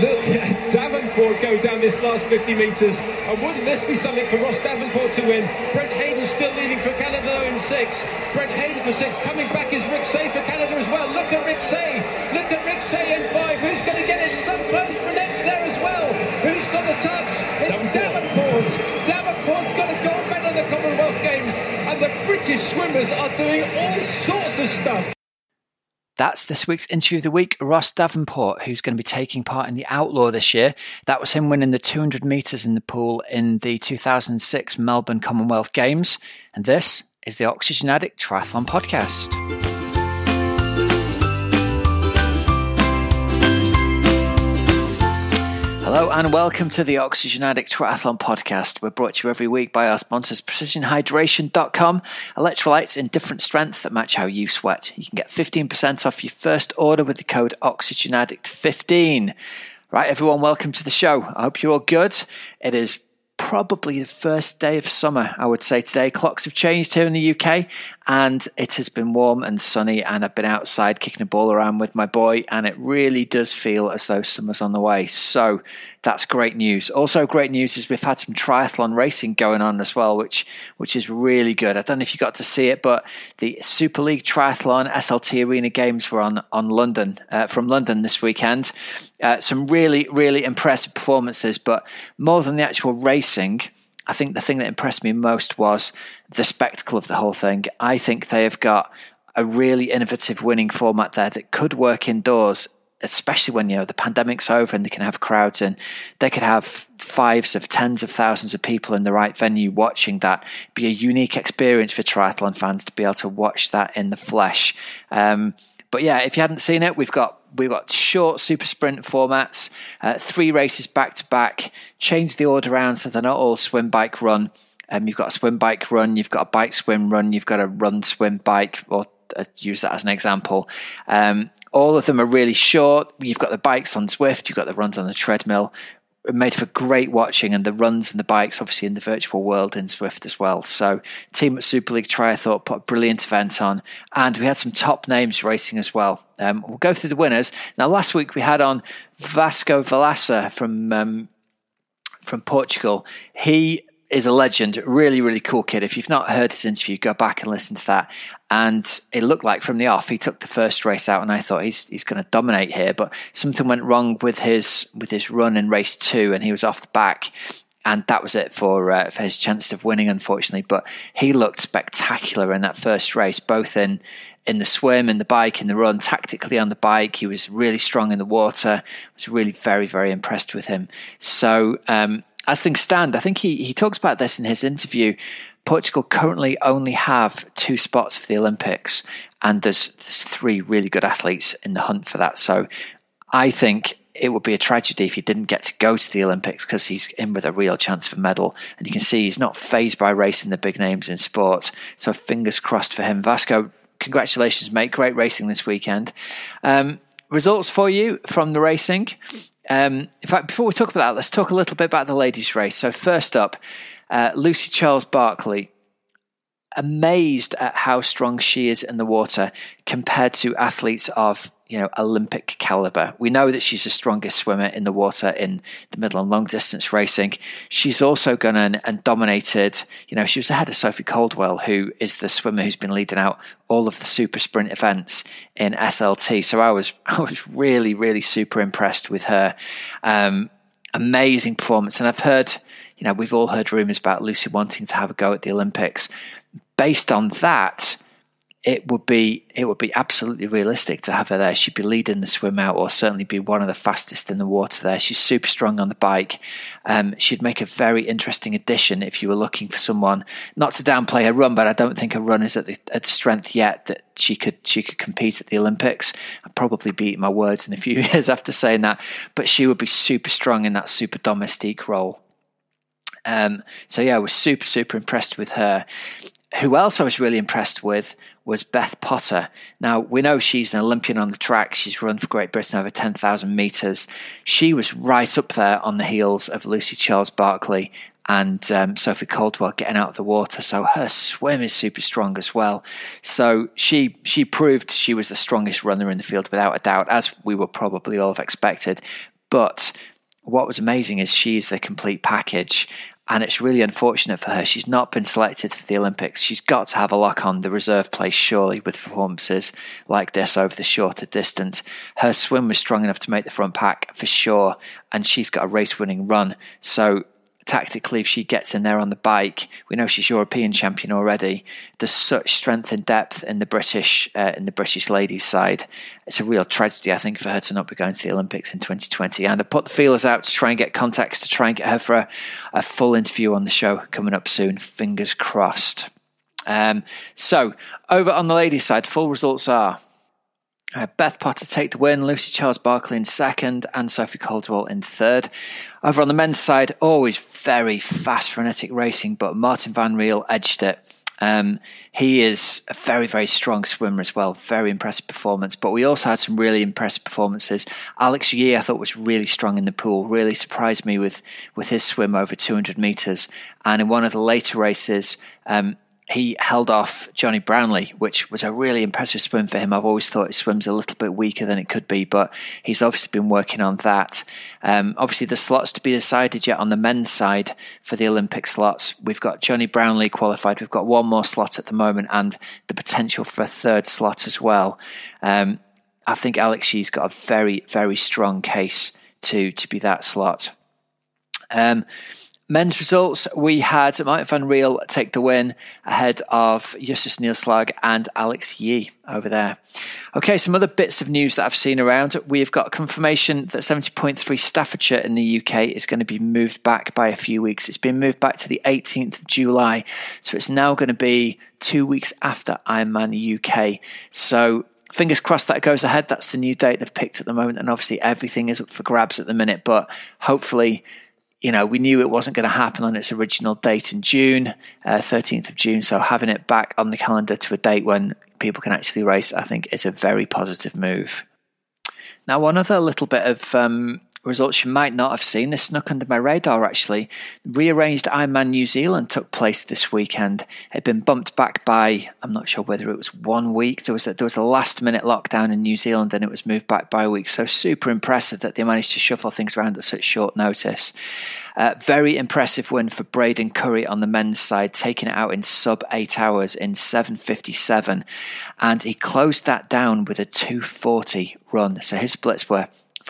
look at Davenport go down this last 50 metres. And wouldn't this be something for Ross Davenport to win? Brent Hayden still leading for Canada though in 6. Brent Hayden for 6. Coming back is Rick Say for Canada as well. Look at Rick Say. Look at Rick Say in 5. Who's going to get it? So close. Brunette's there as well. Who's got the touch? It's Davenport. Davenport's got a gold medal in the Commonwealth Games. And the British swimmers are doing all sorts of stuff. That's this week's interview of the week, Ross Davenport, who's going to be taking part in the Outlaw this year. That was him winning the 200 metres in the pool in the 2006 Melbourne Commonwealth Games. And this is the Oxygen Addict Triathlon Podcast. Hello and welcome to the Oxygen Addict Triathlon Podcast. We're brought to you every week by our sponsors PrecisionHydration.com, electrolytes in different strengths that match how you sweat. You can get 15% off your first order with the code OxygenAddict15. Right, everyone, welcome to the show. I hope you're all good. It is probably the first day of summer, I would say today. Clocks have changed here in the UK and it has been warm and sunny, and I've been outside kicking a ball around with my boy, and it really does feel as though summer's on the way. So that's great news. Also great news is we've had some triathlon racing going on as well, which is really good. I don't know if you got to see it, but the Super League Triathlon SLT Arena Games were on London, from London this weekend. Some really, really impressive performances, but more than the actual racing, I think the thing that impressed me most was the spectacle of the whole thing. I think they have got a really innovative winning format there that could work indoors, especially when, the pandemic's over and they can have crowds in. They could have fives of tens of thousands of people in the right venue watching that. It'd be a unique experience for triathlon fans to be able to watch that in the flesh. But yeah, if you hadn't seen it, we've got short super sprint formats, 3 races back to back, change the order around so they're not all swim, bike, run. You've got a swim, bike, run, you've got a bike, swim, run, you've got a run, swim, bike, or use that as an example. All of them are really short. You've got the bikes on Zwift, you've got the runs on the treadmill. Made for great watching, and the runs and the bikes obviously in the virtual world in Zwift as well. So team at Super League Triathlon put a brilliant event on, and we had some top names racing as well. We'll go through the winners. Now last week we had on Vasco Valassa from Portugal. He is a legend, really, really cool kid. If you've not heard his interview, go back and listen to that. And it looked like from the off, he took the first race out, and I thought he's going to dominate here. But something went wrong with his run in race 2, and he was off the back. And that was it for his chance of winning, unfortunately. But he looked spectacular in that first race, both in the swim, in the bike, in the run. Tactically on the bike, he was really strong in the water. I was really very, very impressed with him. So as things stand, I think he talks about this in his interview. Portugal currently only have 2 spots for the Olympics, and there's 3 really good athletes in the hunt for that. So I think it would be a tragedy if he didn't get to go to the Olympics, because he's in with a real chance for medal. And you can see he's not fazed by racing the big names in sport. So fingers crossed for him. Vasco, congratulations, mate. Great racing this weekend. Results for you from the racing. In fact, before we talk about that, let's talk a little bit about the ladies' race. So first up, Lucy Charles-Barclay. Amazed at how strong she is in the water compared to athletes of Olympic caliber. We know that she's the strongest swimmer in the water in the middle and long distance racing. She's also gone and dominated. She was ahead of Sophie Caldwell, who is the swimmer who's been leading out all of the super sprint events in SLT. So I was really, really super impressed with her. Amazing performance. And I've heard, we've all heard rumors about Lucy wanting to have a go at the Olympics. Based on that, it would be absolutely realistic to have her there. She'd be leading the swim out, or certainly be one of the fastest in the water there. She's super strong on the bike. She'd make a very interesting addition if you were looking for someone, not to downplay her run, but I don't think her run is at the strength yet that she could compete at the Olympics. I'd probably be eating my words in a few years after saying that, but she would be super strong in that super domestique role. So yeah, I was super, super impressed with her. Who else I was really impressed with was Beth Potter. Now, we know she's an Olympian on the track. She's run for Great Britain over 10,000 metres. She was right up there on the heels of Lucy Charles-Barclay and Sophie Caldwell getting out of the water. So her swim is super strong as well. So she proved she was the strongest runner in the field without a doubt, as we would probably all have expected. But what was amazing is she's the complete package. And it's really unfortunate for her. She's not been selected for the Olympics. She's got to have a lock on the reserve place, surely, with performances like this over the shorter distance. Her swim was strong enough to make the front pack for sure, and she's got a race-winning run. So tactically, if she gets in there on the bike, we know she's European champion already. There's such strength and depth in the British ladies side. It's a real tragedy, I think, for her to not be going to the Olympics in 2020. And I put the feelers out to try and get contacts, to try and get her for a full interview on the show coming up soon. Fingers crossed. So over on the ladies side, full results are Beth Potter take the win, Lucy Charles-Barclay in second, and Sophie Caldwell in third. Over on the men's side, always very fast, frenetic racing, but Martin Van Riel edged it. He is a very, very strong swimmer as well. Very impressive performance. But we also had some really impressive performances. Alex Yee, I thought, was really strong in the pool. Really surprised me with his swim over 200 metres. And in one of the later races, he held off Johnny Brownlee, which was a really impressive swim for him. I've always thought his swim's a little bit weaker than it could be, but he's obviously been working on that. Obviously, the slots to be decided yet on the men's side for the Olympic slots. We've got Johnny Brownlee qualified. We've got one more slot at the moment and the potential for a third slot as well. I think Alex Yee's got a very, very strong case to be that slot. Men's results, we had Martin Van Riel take the win ahead of Justus Neerslag and Alex Yee over there. Okay, some other bits of news that I've seen around. We've got confirmation that 70.3 Staffordshire in the UK is going to be moved back by a few weeks. It's been moved back to the 18th of July, so it's now going to be 2 weeks after Ironman UK. So fingers crossed that goes ahead. That's the new date they've picked at the moment, and obviously everything is up for grabs at the minute, but hopefully, you know, we knew it wasn't going to happen on its original date in June, 13th of June. So having it back on the calendar to a date when people can actually race, I think is a very positive move. Now, one other little bit of results you might not have seen. This snuck under my radar, actually. Rearranged Ironman New Zealand took place this weekend. It had been bumped back by, I'm not sure whether it was 1 week. There was a last-minute lockdown in New Zealand and it was moved back by a week. So super impressive that they managed to shuffle things around at such short notice. Very impressive win for Braden Currie on the men's side, taking it out in sub 8 hours in 7:57. And he closed that down with a 2:40 run. So his splits were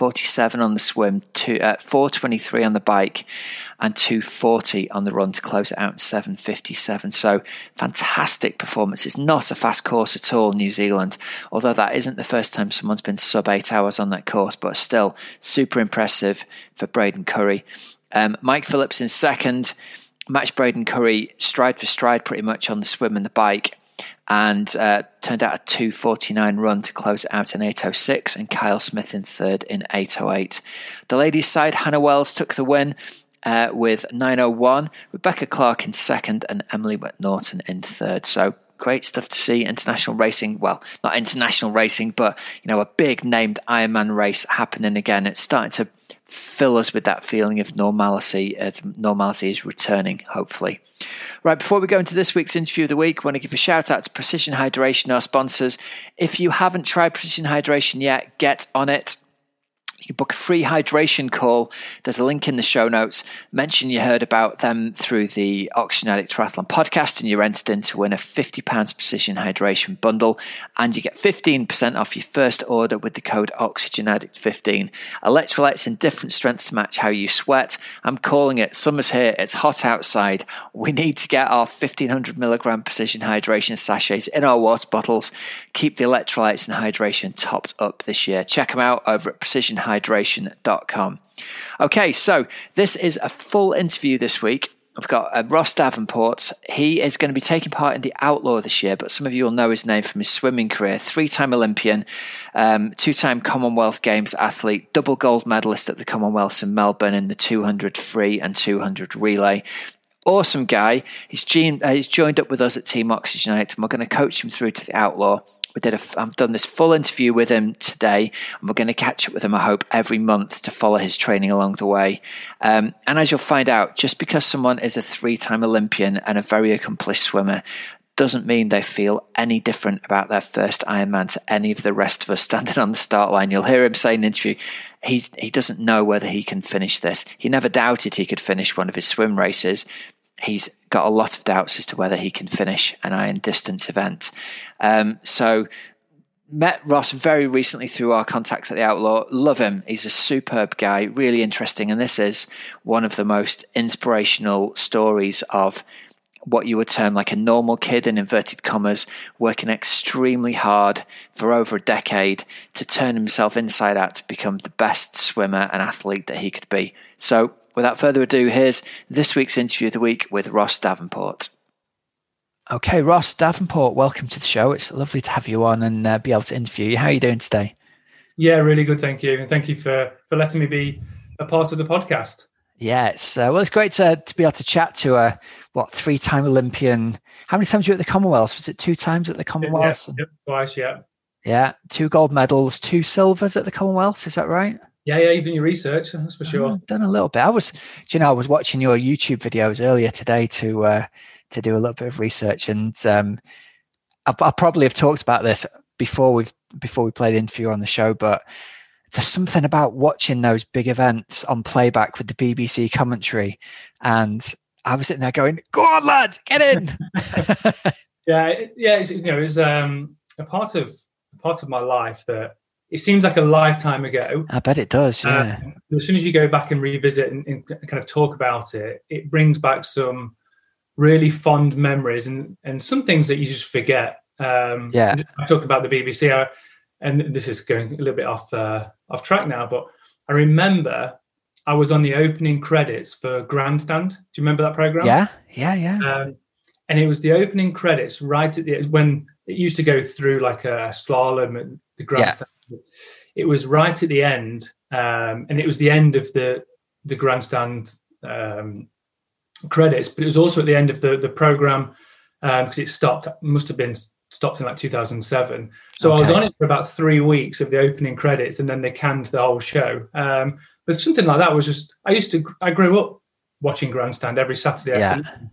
47 on the swim, 4:23 on the bike, and 2:40 on the run to close it out in 7:57. So fantastic performance. It's not a fast course at all, New Zealand, although that isn't the first time someone's been sub 8 hours on that course, but still super impressive for Braden Currie. Mike Phillips in second, matched Braden Currie stride for stride pretty much on the swim and the bike, and turned out a 2:49 run to close it out in 8:06, and Kyle Smith in third in 8:08. The ladies' side, Hannah Wells took the win with 9:01, Rebecca Clark in second, and Emily McNaughton in third. So great stuff to see. International racing, well, not international racing, but you know, a big named Ironman race happening again. It's starting to fill us with that feeling of normalcy. Normalcy is returning, hopefully. Right, before we go into this week's interview of the week, I want to give a shout out to Precision Hydration, our sponsors. If you haven't tried Precision Hydration yet, get on it. You can book a free hydration call. There's a link in the show notes. Mention you heard about them through the Oxygen Addict Triathlon podcast and you're entered in to win a £50 Precision Hydration bundle, and you get 15% off your first order with the code OxygenAddict15. Electrolytes in different strengths to match how you sweat. I'm calling it. Summer's here. It's hot outside. We need to get our 1500 milligram Precision Hydration sachets in our water bottles. Keep the electrolytes and hydration topped up this year. Check them out over at precisionhydration.com. Okay, so this is a full interview this week. I've got Ross Davenport. He is going to be taking part in the Outlaw this year, but some of you will know his name from his swimming career. 3-time Olympian, 2-time Commonwealth Games athlete, double gold medalist at the Commonwealths in Melbourne in the 200 free and 200 relay. Awesome guy. He's joined up with us at Team Oxygen Addict, and we're going to coach him through to the Outlaw. I've done this full interview with him today, and we're going to catch up with him, I hope, every month to follow his training along the way. And as you'll find out, just because someone is a 3-time Olympian and a very accomplished swimmer doesn't mean they feel any different about their first Ironman to any of the rest of us standing on the start line. You'll hear him say in the interview, he doesn't know whether he can finish this. He never doubted he could finish one of his swim races. He's got a lot of doubts as to whether he can finish an iron distance event. So met Ross very recently through our contacts at the Outlaw. Love him. He's a superb guy, really interesting. And this is one of the most inspirational stories of what you would term like a normal kid, in inverted commas, working extremely hard for over a decade to turn himself inside out to become the best swimmer and athlete that he could be. So without further ado, here's this week's interview of the week with Ross Davenport. Okay, Ross Davenport, welcome to the show. It's lovely to have you on and be able to interview you. How are you doing today? Yeah, really good, thank you. And thank you for letting me be a part of the podcast. Yeah, it's great to be able to chat to a 3-time Olympian. How many times were you at the Commonwealths? Was it 2 times at the Commonwealths? Yeah, twice, yeah. Yeah, 2 gold medals, 2 silvers at the Commonwealths. Is that right? Yeah, you've done your research, that's for sure. I've done a little bit. I was watching your YouTube videos earlier today to do a little bit of research, and I'll probably have talked about this before we played the interview on the show, but there's something about watching those big events on playback with the BBC commentary, and I was sitting there going, "Go on, lad, get in!" yeah. It's a part of my life that it seems like a lifetime ago. I bet it does. Yeah. As soon as you go back and revisit and kind of talk about it, it brings back some really fond memories and some things that you just forget. I talked about the BBC, and this is going a little bit off track now, but I remember I was on the opening credits for Grandstand. Do you remember that program? Yeah. And it was the opening credits right at the end, when it used to go through like a slalom at the Grandstand. Yeah. It was right at the end, and it was the end of the Grandstand credits, but it was also at the end of the program because it stopped. It must have been stopped in like 2007. So okay. I was on it for about 3 weeks of the opening credits, and then they canned the whole show. But something like that was just, I grew up watching Grandstand every Saturday afternoon.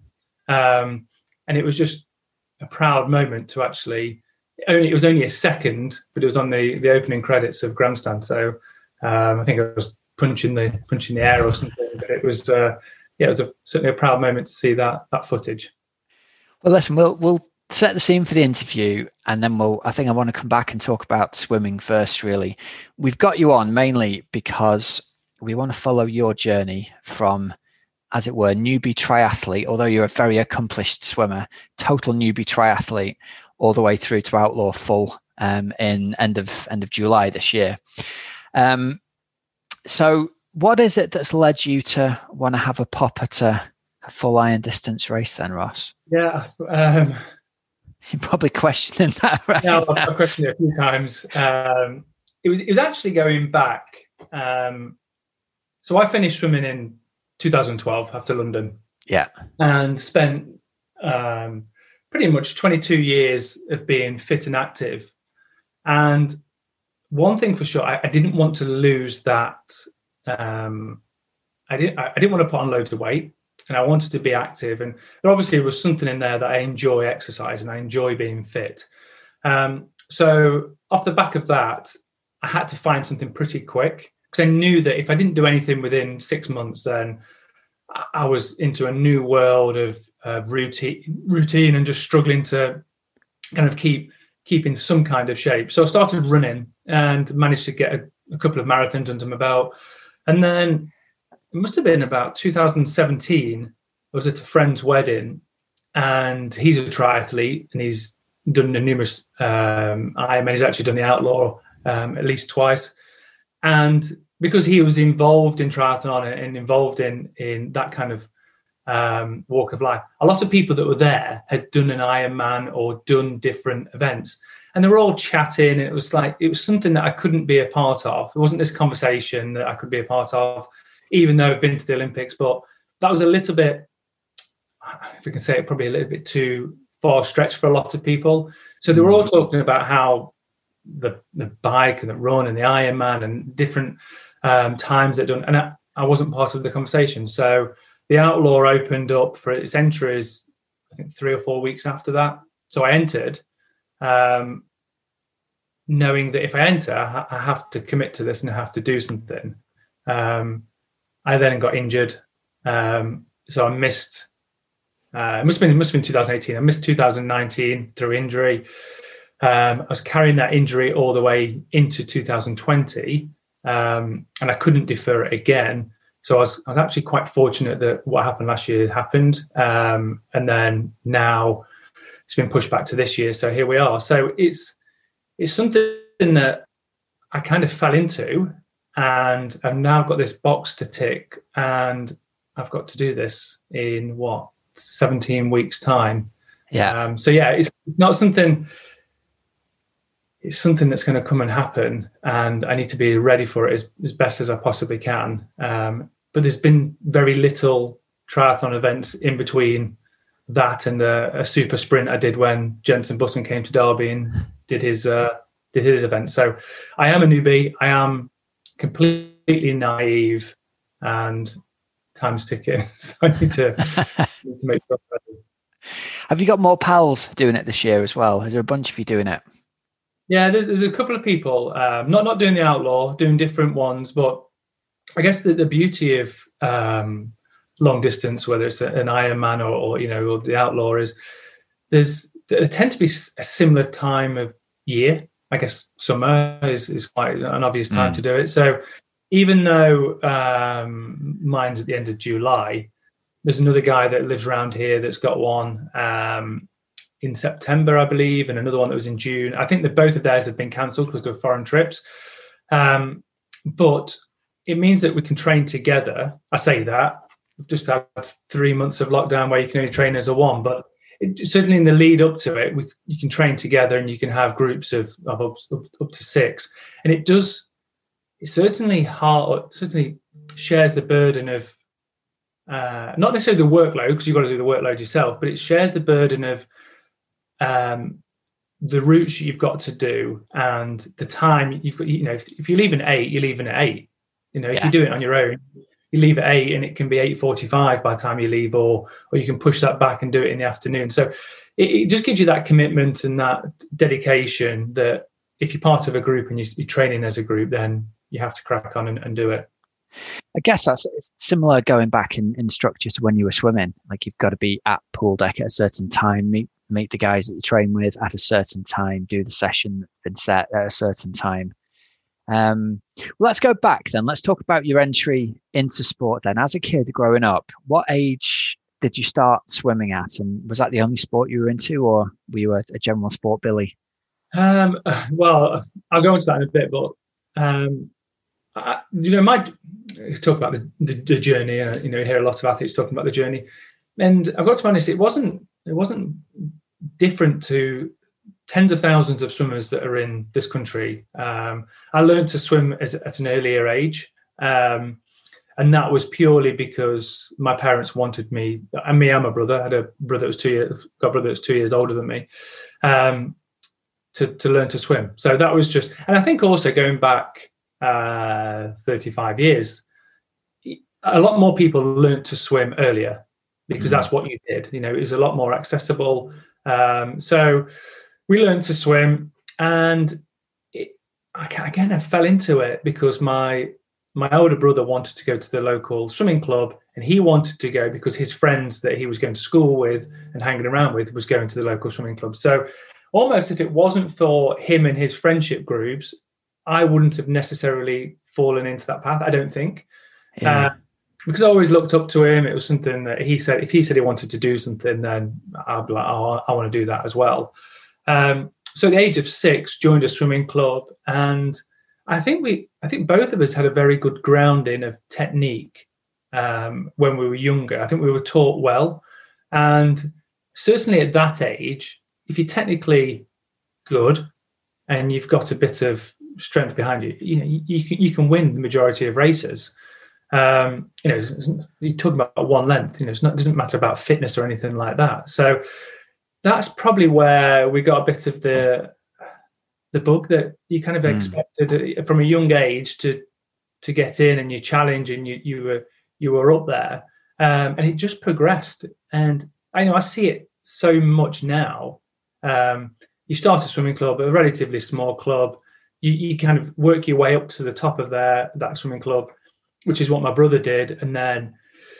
And it was just a proud moment to actually, it was only a second, but it was on the opening credits of Grandstand. So I think I was punching the air or something, but it was, certainly a proud moment to see that footage. Well, listen, we'll set the scene for the interview, and then I think I want to come back and talk about swimming first, really. We've got you on mainly because we want to follow your journey from, as it were, newbie triathlete, although you're a very accomplished swimmer, total newbie triathlete, all the way through to Outlaw full in end of July this year. So what is it that's led you to want to have a pop at a full iron distance race then, Ross? Yeah. You're probably questioning that, right? Yeah, I've questioned it a few times. It was actually going back. So I finished swimming in 2012 after London. Yeah. And spent pretty much 22 years of being fit and active. And one thing for sure, I didn't want to lose that. I didn't want to put on loads of weight. And I wanted to be active, and there obviously was something in there that I enjoy exercise and I enjoy being fit. So off the back of that, I had to find something pretty quick, because I knew that if I didn't do anything within 6 months, then I was into a new world of routine and just struggling to kind of keep in some kind of shape. So I started running and managed to get a couple of marathons under my belt, and then it must have been about 2017. I was at a friend's wedding, and he's a triathlete, and he's done the numerous Ironman. He's actually done the Outlaw at least twice. And because he was involved in triathlon and involved in that kind of walk of life, a lot of people that were there had done an Ironman or done different events. And they were all chatting, and it was something that I couldn't be a part of. It wasn't this conversation that I could be a part of, even though I've been to the Olympics. But that was a little bit, if I can say it, probably a little bit too far stretched for a lot of people. So they were all talking about how the bike and the run and the Ironman and different times they'd done. And I wasn't part of the conversation. So the Outlaw opened up for its entries, I think 3 or 4 weeks after that. So I entered, knowing that if I enter, I have to commit to this and I have to do something. I then got injured, so I missed. It must have been 2018. I missed 2019 through injury. I was carrying that injury all the way into 2020, and I couldn't defer it again. So I was actually quite fortunate that what happened last year happened, and then now it's been pushed back to this year. So here we are. So it's something that I kind of fell into, and I've now got this box to tick, and I've got to do this in 17 weeks time. Yeah. So yeah, it's not something. It's something that's going to come and happen, and I need to be ready for it as best as I possibly can. But there's been very little triathlon events in between that and a super sprint I did when Jenson Button came to Derby and did his event. So I am a newbie. I am completely naive, and time's ticking. So I need to make sure I'm ready. Have you got more pals doing it this year as well? Is there a bunch of you doing it? Yeah, there's a couple of people not doing the Outlaw, doing different ones, but I guess the beauty of long distance, whether it's an Ironman or the Outlaw, is there tend to be a similar time of year. I guess summer is quite an obvious time to do it. So even though mine's at the end of July, there's another guy that lives around here that's got one in September, I believe, and another one that was in June. I think that both of theirs have been cancelled because of foreign trips. But it means that we can train together. I say that. We've just had 3 months of lockdown where you can only train as a one, but certainly in the lead up to it, you can train together and you can have groups of up to 6. And it certainly shares the burden of, not necessarily the workload, because you've got to do the workload yourself, but it shares the burden of the routes you've got to do and the time you've got. If you leave at 8, you're leaving at 8. If you do it on your own, you leave at 8 and it can be 8:45 by the time you leave, or you can push that back and do it in the afternoon. So it just gives you that commitment and that dedication that if you're part of a group and you're training as a group, then you have to crack on and do it. I guess it's similar going back in structure to when you were swimming. Like, you've got to be at pool deck at a certain time, meet the guys that you train with at a certain time, do the session that's been set at a certain time. Well, let's go back then. Let's talk about your entry into sport then. As a kid growing up, what age did you start swimming at? And was that the only sport you were into, or were you a general sport Billy? Well, I'll go into that in a bit, but my talk about the journey, and hear a lot of athletes talking about the journey. And I've got to be honest, it wasn't different to tens of thousands of swimmers that are in this country. I learned to swim at an earlier age, and that was purely because my parents wanted me, and me and my brother. I had a brother that was 2 years older than me, to learn to swim. So that was just, and I think also going back 35 years, a lot more people learned to swim earlier because that's what you did. It was a lot more accessible. So we learned to swim, and I fell into it because my older brother wanted to go to the local swimming club, and he wanted to go because his friends that he was going to school with and hanging around with was going to the local swimming club. So almost if it wasn't for him and his friendship groups, I wouldn't have necessarily fallen into that path, I don't think. Yeah. Because I always looked up to him. It was something that he said, if he said he wanted to do something, then I'd be like, oh, I want to do that as well. So at the age of 6, joined a swimming club, and I think both of us had a very good grounding of technique when we were younger. I think we were taught well, and certainly at that age, if you're technically good and you've got a bit of strength behind you, you can win the majority of races. You talk about one length. It doesn't matter about fitness or anything like that. So that's probably where we got a bit of the bug that you kind of expected from a young age to get in, and you challenge, and you were up there, and it just progressed. And I see it so much now. You start a swimming club, a relatively small club. You kind of work your way up to the top of that swimming club, which is what my brother did. And then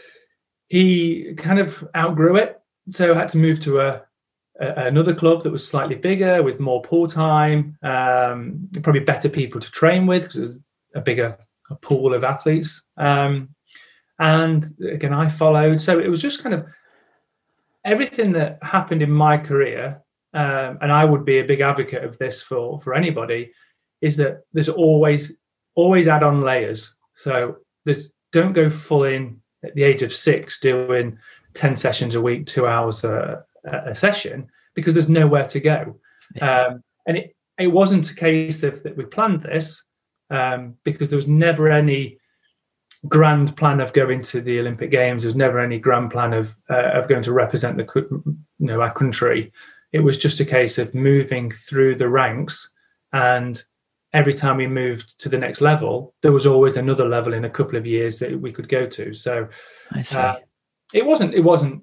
he kind of outgrew it. So I had to move to another club that was slightly bigger with more pool time, probably better people to train with because it was a bigger pool of athletes. And again, I followed. So it was just kind of everything that happened in my career. And I would be a big advocate of this for anybody, is that there's always add-on layers. So don't go full in at the age of 6 doing 10 sessions a week, 2 hours a session, because there's nowhere to go. Yeah. And it wasn't a case of that we planned this, because there was never any grand plan of going to the Olympic Games. There was never any grand plan of going to represent our country. It was just a case of moving through the ranks, and every time we moved to the next level, there was always another level in a couple of years that we could go to. So I see. It wasn't,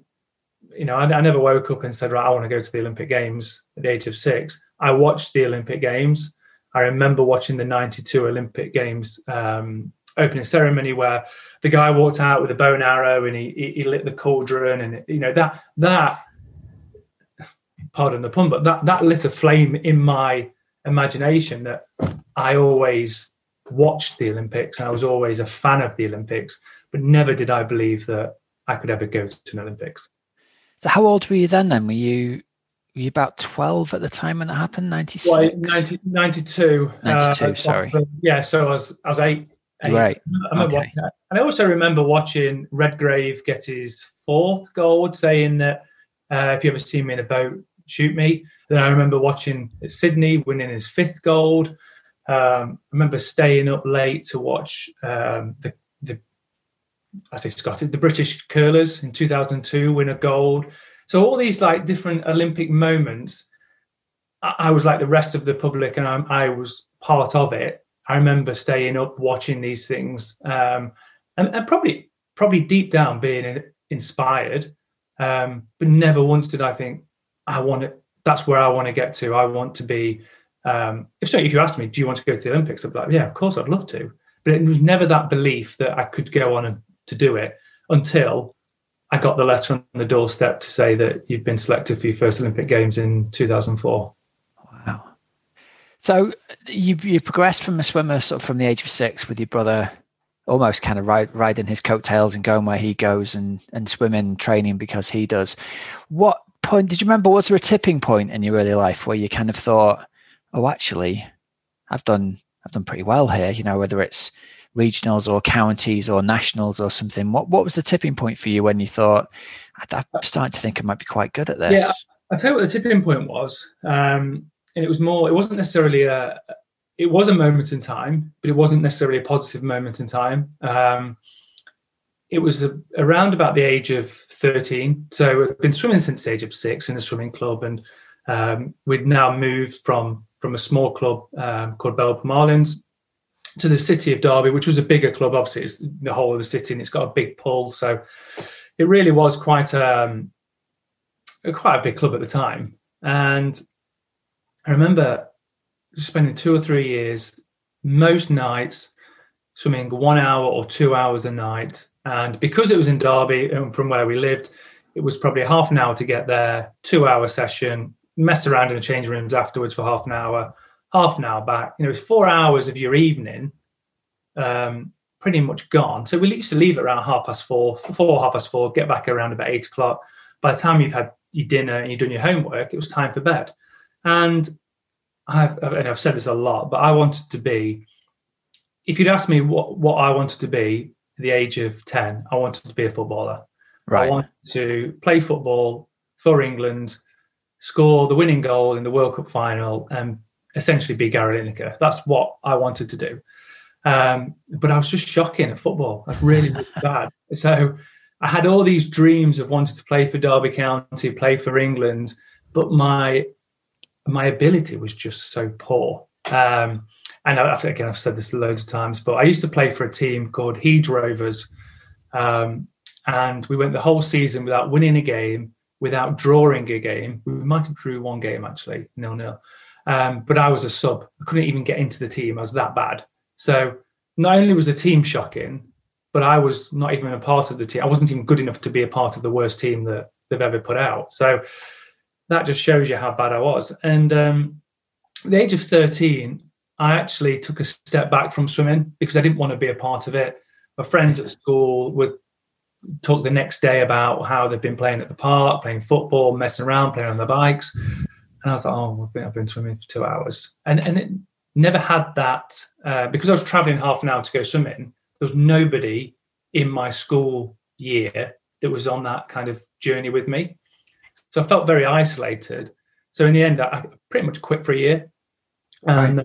I never woke up and said, right, I want to go to the Olympic Games at the age of 6. I watched the Olympic Games. I remember watching the 92 Olympic Games opening ceremony where the guy walked out with a bow and arrow and he lit the cauldron, and that pardon the pun, but that lit a flame in my imagination that I always watched the Olympics, and I was always a fan of the Olympics, but never did I believe that I could ever go to an Olympics. So how old were you then? Were you about 12 at the time when it happened? 96? Well, 92. 92, sorry. Yeah, so I was 8. Right. Okay. And I also remember watching Redgrave get his 4th gold, saying that if you ever see me in a boat, shoot me. Then I remember watching Sydney winning his 5th gold. I remember staying up late to watch the British curlers in 2002 win a gold. So all these like different Olympic moments, I was like the rest of the public, and I was part of it. I remember staying up watching these things, and probably deep down being inspired, but never once did I think that's where I want to get to. I want to be. If you asked me, do you want to go to the Olympics? I'd be like, yeah, of course, I'd love to. But it was never that belief that I could go on to do it until I got the letter on the doorstep to say that you've been selected for your first Olympic Games in 2004. Wow. So you progressed from a swimmer sort of from the age of 6 with your brother almost kind of riding his coattails and going where he goes and swimming, training because he does. What point, did you remember, was there a tipping point in your early life where you kind of thought, oh, actually, I've done pretty well here, whether it's regionals or counties or nationals or something? What was the tipping point for you when you thought, I'm starting to think I might be quite good at this? Yeah, I'll tell you what the tipping point was. And it wasn't necessarily it was a moment in time, but it wasn't necessarily a positive moment in time. It was around about the age of 13. So I've been swimming since the age of 6 in a swimming club, and we'd now moved from a small club called Belper Marlins to the city of Derby, which was a bigger club. Obviously, it's the whole of the city, and it's got a big pull. So it really was quite a big club at the time. And I remember spending 2 or 3 years, most nights, swimming 1 hour or 2 hours a night. And because it was in Derby and from where we lived, it was probably half an hour to get there, 2-hour session, mess around in the change rooms afterwards for half an hour back. It was 4 hours of your evening pretty much gone. So we used to leave at around 4:30, get back around about 8 o'clock. By the time you've had your dinner and you've done your homework, it was time for bed. And I've said this a lot, but I wanted to be, if you'd asked me what I wanted to be at the age of 10, I wanted to be a footballer. Right. I wanted to play football for England, score the winning goal in the World Cup final, and essentially be Gary Lineker. That's what I wanted to do. But I was just shocking at football. I was really, really bad. So I had all these dreams of wanting to play for Derby County, play for England, but my ability was just so poor. And again, I've said this loads of times, but I used to play for a team called Heed Rovers. And we went the whole season without winning a game. without drawing a game. We might have drew one game actually, 0-0. But I was a sub. I couldn't even get into the team. I was that bad. So not only was the team shocking, but I was not even a part of the team. I wasn't even good enough to be a part of the worst team that they've ever put out. So that just shows you how bad I was. And at the age of 13, I actually took a step back from swimming because I didn't want to be a part of it. My friends at school would talk the next day about how they've been playing at the park, playing football, messing around, playing on their bikes. And I was like, oh, I've been swimming for 2 hours. And it never had that, because I was traveling half an hour to go swimming, there was nobody in my school year that was on that kind of journey with me. So I felt very isolated. So in the end, I pretty much quit for a year. And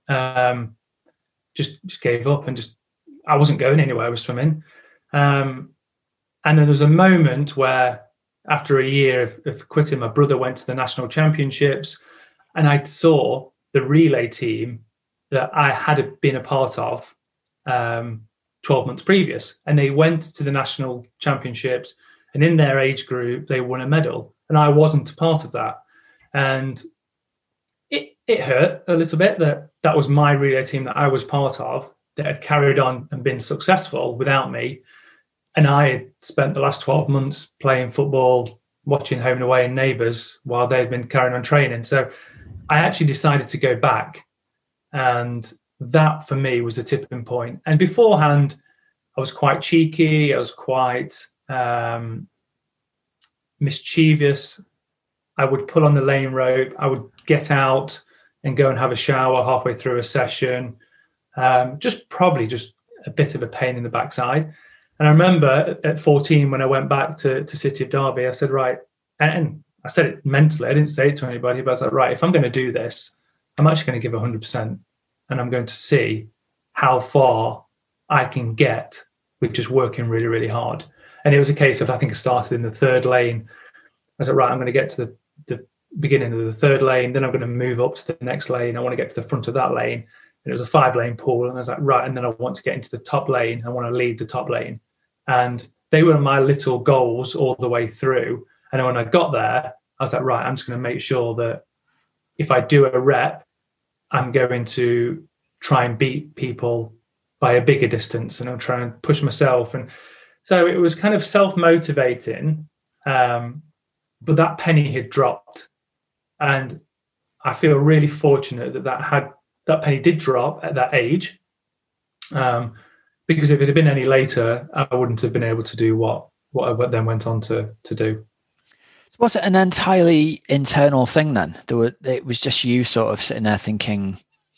just gave up and I wasn't going anywhere with swimming. And then there was a moment where after a year of quitting, my brother went to the national championships and I saw the relay team that I had been a part of 12 months previous. And they went to the national championships and in their age group, they won a medal. And I wasn't a part of that. And it hurt a little bit that was my relay team that I was part of that had carried on and been successful without me. And I had spent the last 12 months playing football, watching home and away and neighbours while they'd been carrying on training. So I actually decided to go back. And that for me was a tipping point. And beforehand, I was quite cheeky. I was quite mischievous. I would pull on the lane rope. I would get out and go and have a shower halfway through a session. Just a bit of a pain in the backside. And I remember at 14, when I went back to City of Derby, I said, right, and I said it mentally, I didn't say it to anybody, but I was like, right, if I'm going to do this, I'm actually going to give 100%. And I'm going to see how far I can get with just working really, really hard. And it was a case of, I think I started in the third lane. I said, right, I'm going to get to the beginning of the third lane, then I'm going to move up to the next lane. I want to get to the front of that lane. And it was a 5-lane pool. And I was like, right, and then I want to get into the top lane. I want to lead the top lane. And they were my little goals all the way through. And when I got there, I was like, right, I'm just going to make sure that if I do a rep, I'm going to try and beat people by a bigger distance, and I'm trying to push myself. And so it was kind of self-motivating, but that penny had dropped. And I feel really fortunate that penny did drop at that age. Because if it had been any later, I wouldn't have been able to do what I then went on to do. So was it an entirely internal thing then? It was just you sort of sitting there thinking,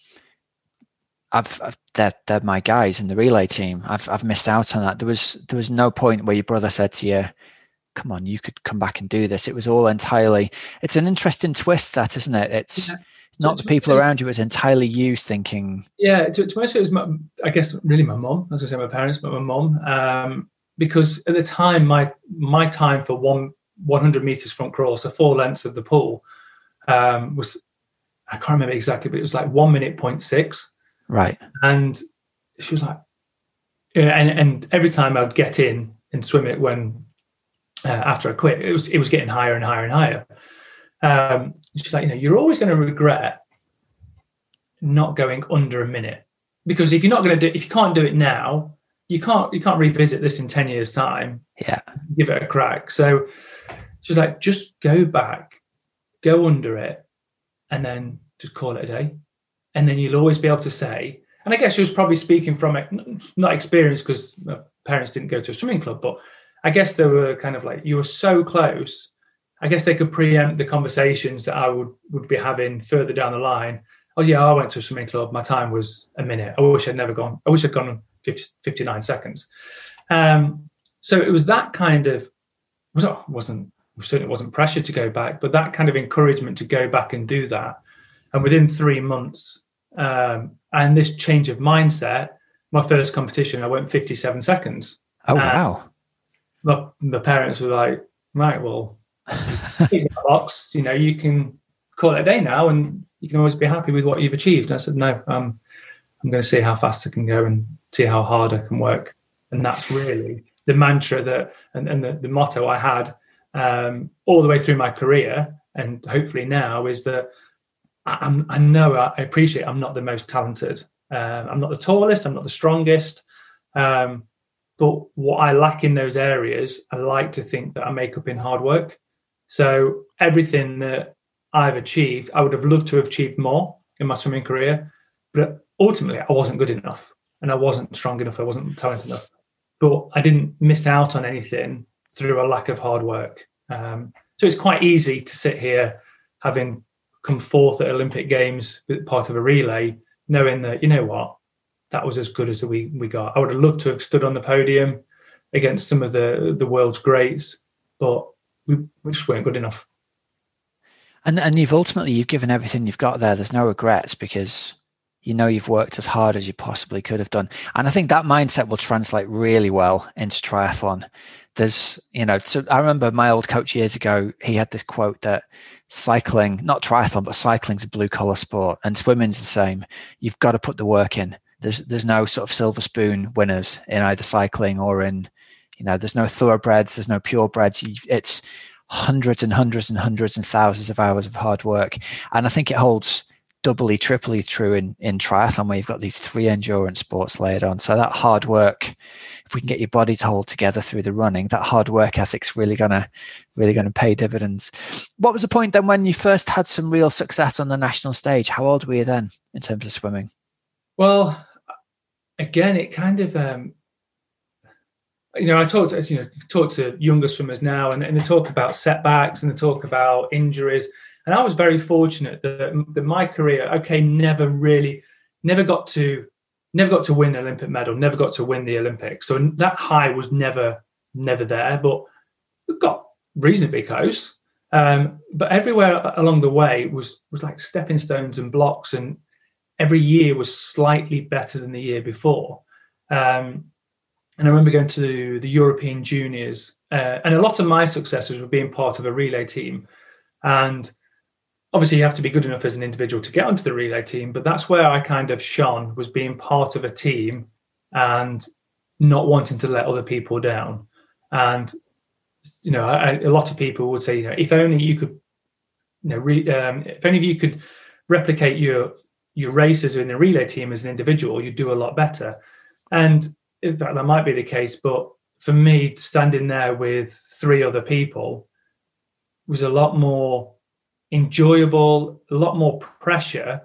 they're my guys in the relay team. I've missed out on that. There was no point where your brother said to you, come on, you could come back and do this. It was all entirely, it's an interesting twist, that, isn't it? It's not the people around you, it's entirely you thinking. Yeah, to most of it was, I guess, really my mum. I was going to say my parents, but my mum. Because at the time, my time for 100 metres front crawl, so 4 lengths of the pool, was, I can't remember exactly, but it was like 1 minute 0.6. Right. And she was like, and every time I would get in and swim it when, after I quit, it was getting higher and higher and higher. She's like, you're always going to regret not going under a minute, because if you can't do it now, you can't revisit this in 10 years time. Yeah. Give it a crack. So she's like, just go back, go under it, and then just call it a day. And then you'll always be able to say, and I guess she was probably speaking from not experience, because my parents didn't go to a swimming club, but I guess they were kind of like, you were so close. I guess they could preempt the conversations that I would be having further down the line. Oh yeah, I went to a swimming club. My time was a minute. I wish I'd gone 59 seconds. So it was that kind of, certainly wasn't pressure to go back, but that kind of encouragement to go back and do that. And within 3 months, and this change of mindset, my first competition, I went 57 seconds. Oh, wow. My parents were like, right, well, in the box, you can call it a day now, and you can always be happy with what you've achieved. And I said, no, I'm going to see how fast I can go and see how hard I can work. And that's really the mantra and the motto I had all the way through my career, and hopefully now, is that I appreciate I'm not the most talented. I'm not the tallest, I'm not the strongest. But what I lack in those areas, I like to think that I make up in hard work. So everything that I've achieved, I would have loved to have achieved more in my swimming career, but ultimately I wasn't good enough, and I wasn't strong enough, I wasn't talented enough. But I didn't miss out on anything through a lack of hard work. So it's quite easy to sit here having come fourth at Olympic Games, part of a relay, knowing that, you know what, that was as good as we got. I would have loved to have stood on the podium against some of the world's greats, but we just weren't good enough. And you've given everything you've got there. There's no regrets, because you know you've worked as hard as you possibly could have done. And I think that mindset will translate really well into triathlon. There's, so I remember my old coach years ago, he had this quote that cycling, not triathlon, but cycling's a blue collar sport, and swimming's the same. You've got to put the work in. There's no sort of silver spoon winners in either cycling or in, there's no thoroughbreds, there's no purebreds. It's hundreds and hundreds and hundreds and thousands of hours of hard work. And I think it holds doubly, triply true in triathlon, where you've got these 3 endurance sports layered on. So that hard work, if we can get your body to hold together through the running, that hard work ethic's really gonna pay dividends. What was the point then when you first had some real success on the national stage? How old were you then in terms of swimming? Well, again, it kind of, I talk to younger swimmers now, and they talk about setbacks and they talk about injuries. And I was very fortunate that my career, never got to win an Olympic medal, never got to win the Olympics. So that high was never there, but we got reasonably close. But everywhere along the way was like stepping stones and blocks, and every year was slightly better than the year before. And I remember going to the European Juniors, and a lot of my successes were being part of a relay team. And obviously you have to be good enough as an individual to get onto the relay team, but that's where I kind of shone, was being part of a team and not wanting to let other people down. And, a lot of people would say, if only you could, if any of you could replicate your races in a relay team as an individual, you'd do a lot better. And that might be the case, but for me, standing there with 3 other people was a lot more enjoyable, a lot more pressure.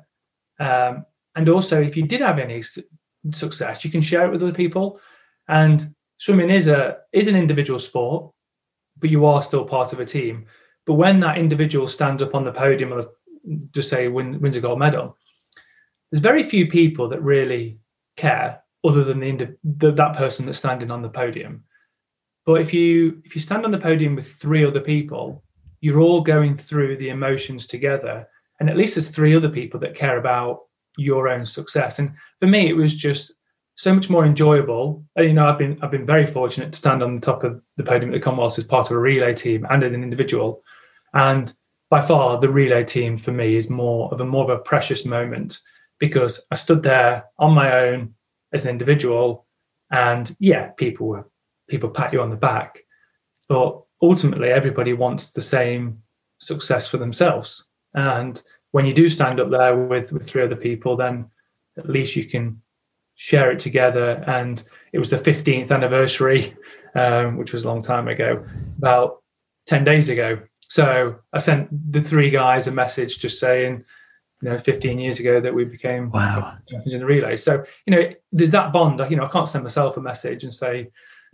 And also, if you did have any success, you can share it with other people. And swimming is an individual sport, but you are still part of a team. But when that individual stands up on the podium, or just say wins a gold medal, there's very few people that really care other than that person that's standing on the podium. But if you stand on the podium with 3 other people, you're all going through the emotions together, and at least there's 3 other people that care about your own success. And for me, it was just so much more enjoyable. And, I've been very fortunate to stand on the top of the podium at the Commonwealth as part of a relay team and as an individual. And by far, the relay team for me is more of a precious moment, because I stood there on my own as an individual, and people pat you on the back, but ultimately everybody wants the same success for themselves. And when you do stand up there with 3 other people, then at least you can share it together. And it was the 15th anniversary, which was a long time ago, about 10 days ago. So I sent the 3 guys a message just saying, 15 years ago that we became champions in the relay. So, there's that bond. I can't send myself a message and say,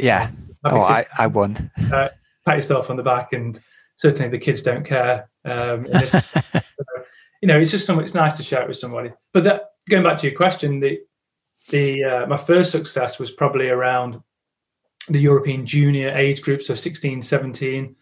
I won. Pat yourself on the back, and certainly the kids don't care. So, it's just it's nice to share it with somebody. But going back to your question, my first success was probably around the European junior age group, so 16, 17,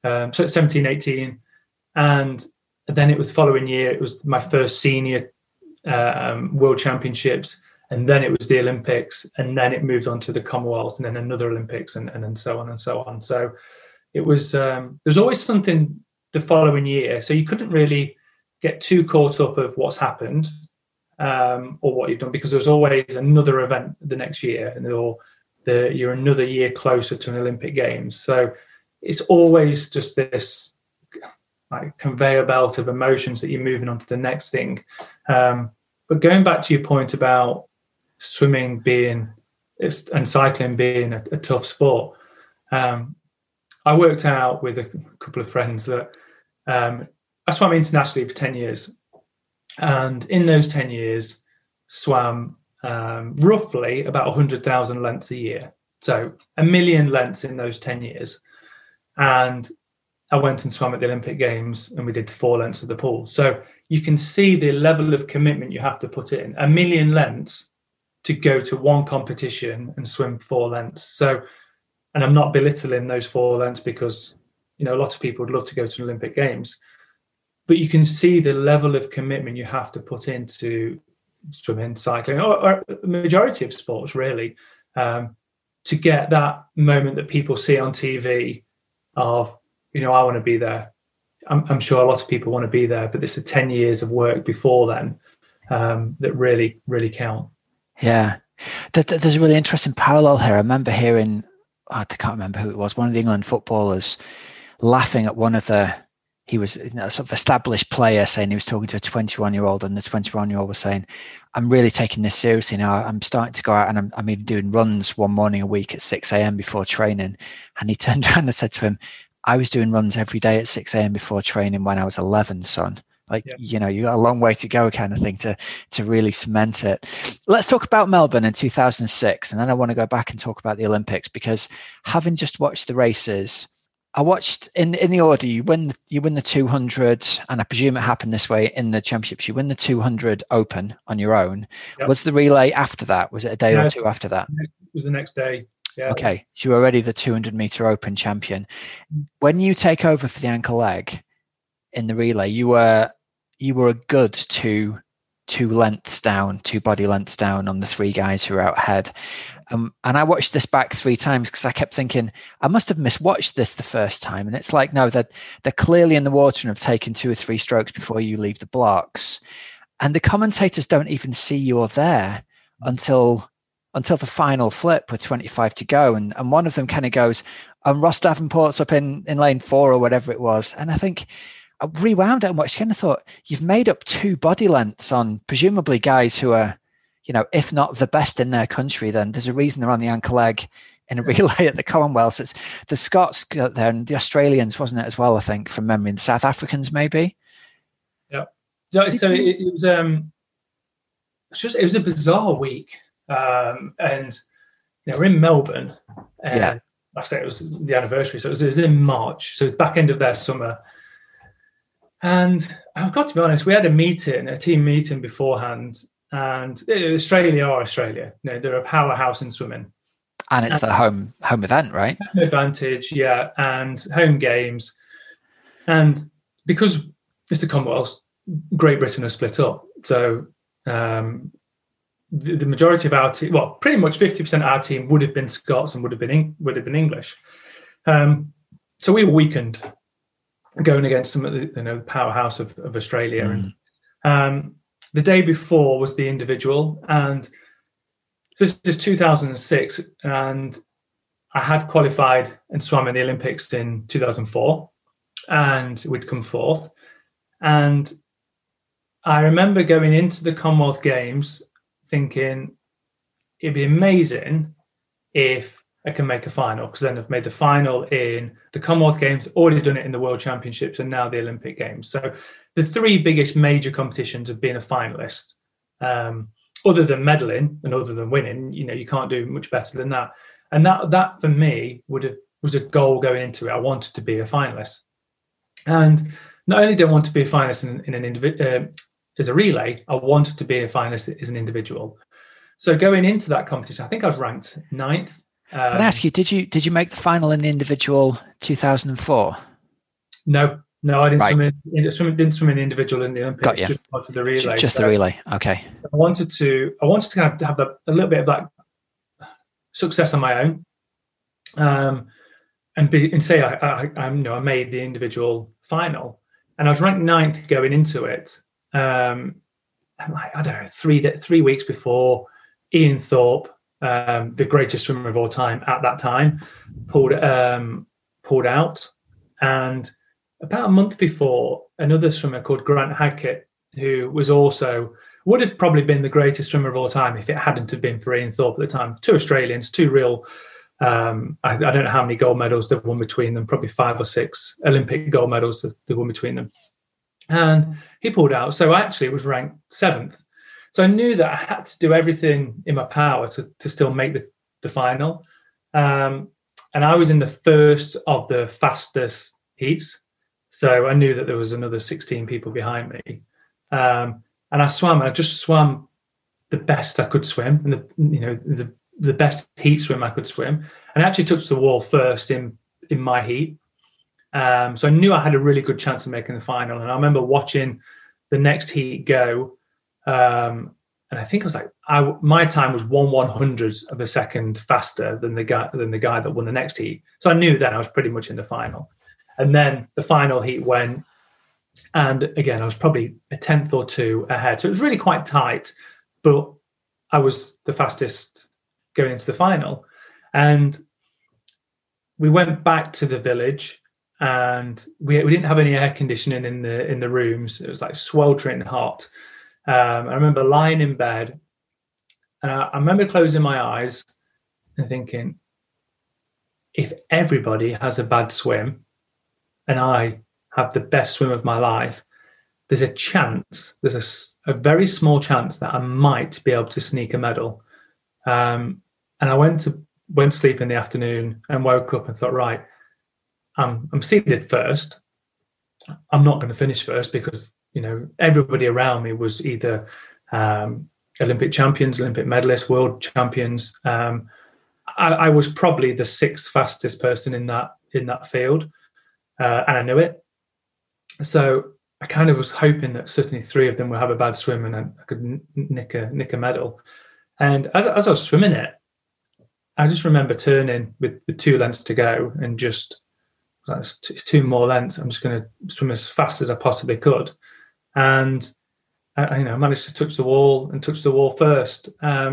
18. And then it was the following year, it was my first senior world championships. And then it was the Olympics, and then it moved on to the Commonwealth, and then another Olympics, and then so on and so on. So it was, there's always something the following year. So you couldn't really get too caught up of what's happened or what you've done, because there's always another event the next year, and you're another year closer to an Olympic Games. So it's always just this like conveyor belt of emotions that you're moving on to the next thing. But going back to your point about swimming being and cycling being a tough sport, I worked out with a couple of friends that I swam internationally for 10 years. And in those 10 years, swam roughly about 100,000 lengths a year. So 1 million lengths in those 10 years. And I went and swam at the Olympic Games, and we did 4 lengths of the pool. So you can see the level of commitment you have to put in. 1 million lengths to go to one competition and swim 4 lengths. So, and I'm not belittling those 4 lengths because, a lot of people would love to go to the Olympic Games, but you can see the level of commitment you have to put into swimming, cycling, or the majority of sports really, to get that moment that people see on TV of, I want to be there. I'm sure a lot of people want to be there, but it's the 10 years of work before then that really, really count. Yeah. There's a really interesting parallel here. I remember hearing, I can't remember who it was, one of the England footballers laughing at he was a sort of established player saying he was talking to a 21-year-old, and the 21-year-old was saying, I'm really taking this seriously now. I'm starting to go out, and I'm even doing runs one morning a week at 6 a.m. before training. And he turned around and said to him, I was doing runs every day at 6 a.m. before training when I was 11, son. You got a long way to go kind of thing to really cement it. Let's talk about Melbourne in 2006. And then I want to go back and talk about the Olympics, because having just watched the races, I watched in the order, you win the 200, and I presume it happened this way in the championships. You win the 200 open on your own. Yep. Was the relay after that? Was it a day or two after that? It was the next day. Yeah. Okay. So you're already the 200 meter open champion. When you take over for the ankle leg in the relay, you were a good two body lengths down on the 3 guys who were out ahead. And I watched this back 3 times because I kept thinking, I must have miswatched this the first time. And it's like, no, they're clearly in the water and have taken 2 or 3 strokes before you leave the blocks. And the commentators don't even see you're there until the final flip with 25 to go. And one of them kind of goes, and Ross Davenport's up in lane 4 or whatever it was. And I think I rewound it and watched, kind of thought, you've made up 2 body lengths on presumably guys who are, if not the best in their country, then there's a reason they're on the ankle leg in a relay at the Commonwealth. It's the Scots got there and the Australians, wasn't it, as well, I think, from memory, and the South Africans maybe. Yeah. So it was a bizarre week. And we're in Melbourne. Like I say, it was the anniversary. So it was in March. So it's back end of their summer. And I've got to be honest, we had a team meeting beforehand, and Australia. They're a powerhouse in swimming. And it's the home event, right? Advantage, yeah, and home games. And because it's the Commonwealth, Great Britain has split up. So the majority of our team, well, pretty much 50% of our team would have been Scots and would have been English. So we were weakened going against some of the powerhouse of Australia. And the day before was the individual, and so this is 2006, and I had qualified and swam in the Olympics in 2004, and we'd come 4th. And I remember going into the Commonwealth Games thinking it'd be amazing if I can make a final, because then I've made the final in the Commonwealth Games, already done it in the World Championships, and now the Olympic Games. So the 3 biggest major competitions of being a finalist, other than medaling and other than winning, you can't do much better than that. And that for me was a goal going into it. I wanted to be a finalist. And not only did I want to be a finalist as a relay, I wanted to be a finalist as an individual. So going into that competition, I think I was ranked 9th. Can I ask you, did you make the final in the individual 2004? No, I didn't swim in the individual in the Olympics. Got you. Just the relay. Just the relay. Okay. I wanted to kind of have a little bit of that success on my own, and say I made the individual final, and I was ranked 9th going into it. And I don't know, 3 weeks before, Ian Thorpe, the greatest swimmer of all time at that time, pulled pulled out. And about a month before, another swimmer called Grant Hackett, who would have probably been the greatest swimmer of all time if it hadn't have been for Ian Thorpe at the time. Two Australians, two real, I don't know how many gold medals they've won between them, probably 5 or 6 Olympic gold medals they've won between them. And he pulled out. So I actually was ranked 7th. So I knew that I had to do everything in my power to still make the final. And I was in the first of the fastest heats. So I knew that there was another 16 people behind me. And I just swam the best I could swim, and the best heat swim I could swim. And I actually touched the wall first in my heat. So I knew I had a really good chance of making the final. And I remember watching the next heat go. And I think it was my time was 1/100th of a second faster than the guy that won the next heat. So I knew then I was pretty much in the final. And then the final heat went, and again I was probably a 10th or 2 ahead. So it was really quite tight, but I was the fastest going into the final. And we went back to the village, and we didn't have any air conditioning in the rooms. It was like sweltering hot. I remember lying in bed, and I remember closing my eyes and thinking, if everybody has a bad swim and I have the best swim of my life, there's a chance, there's a very small chance that I might be able to sneak a medal. And I went to sleep in the afternoon and woke up and thought, right, I'm seeded first. I'm not going to finish first because everybody around me was either Olympic champions, Olympic medalists, world champions. I was probably the 6th fastest person in that field, and I knew it. So I kind of was hoping that certainly 3 of them would have a bad swim and I could nick a medal. And as I was swimming it, I just remember turning with 2 lengths to go and just, it's 2 more lengths. I'm just going to swim as fast as I possibly could. And I managed to touch the wall first.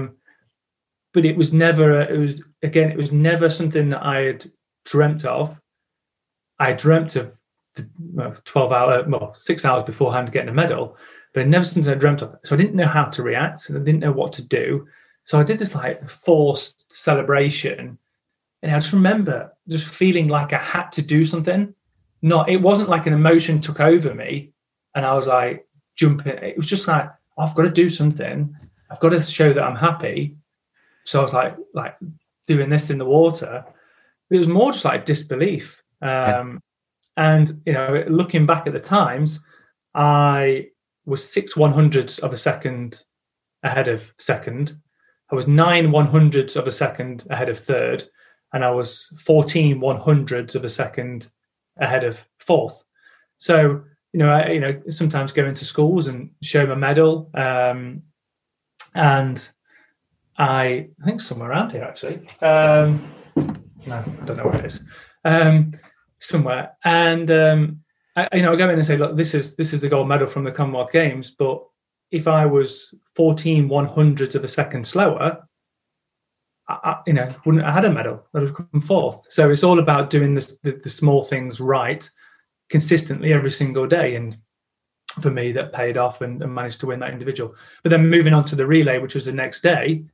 But it was never something that I had dreamt of. I dreamt of 6 hours beforehand getting a medal, but never something I dreamt of. So I didn't know how to react, and I didn't know what to do. So I did this like forced celebration, and I just remember just feeling like I had to do something. It wasn't like an emotion took over me, and I was like jumping. It was just like, I've got to do something. I've got to show that I'm happy. So I was like doing this in the water. It was more just like disbelief. And looking back at the times, I was 6/100ths of a second ahead of second. I was 9/100ths of a second ahead of third, and I was 14/100ths of a second ahead of fourth. So I sometimes go into schools and show my medal, and I think somewhere around here actually. No, I don't know where it is. Somewhere, and I go in and say, look, this is the gold medal from the Commonwealth Games, but if I was 14/100ths of a second slower, I wouldn't have had a medal. I'd have come fourth. So it's all about doing the small things right consistently every single day, and for me that paid off and managed to win that individual. But then moving on to the relay, which was the next day,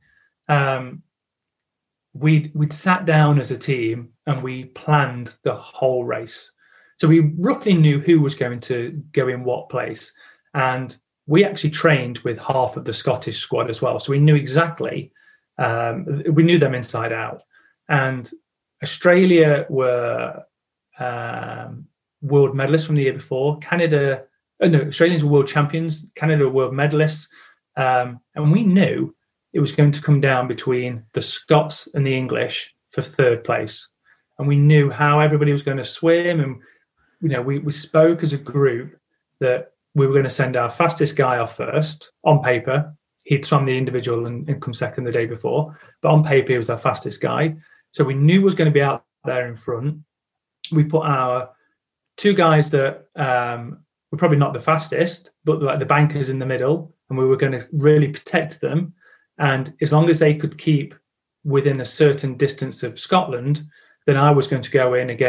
we'd sat down as a team and we planned the whole race. So we roughly knew who was going to go in what place, and we actually trained with half of the Scottish squad as well. So we knew exactly, we knew them inside out. And Australia were world medalists from the year before. Australians were world champions. Canada were world medalists. And we knew it was going to come down between the Scots and the English for third place. And we knew how everybody was going to swim. And, we spoke as a group that we were going to send our fastest guy off first. On paper, he'd swum the individual and come second the day before. But on paper, he was our fastest guy. So we knew was going to be out there in front. We put our 2 guys that were probably not the fastest, but like the bankers in the middle. And we were going to really protect them. And as long as they could keep within a certain distance of Scotland, then I was going to go in against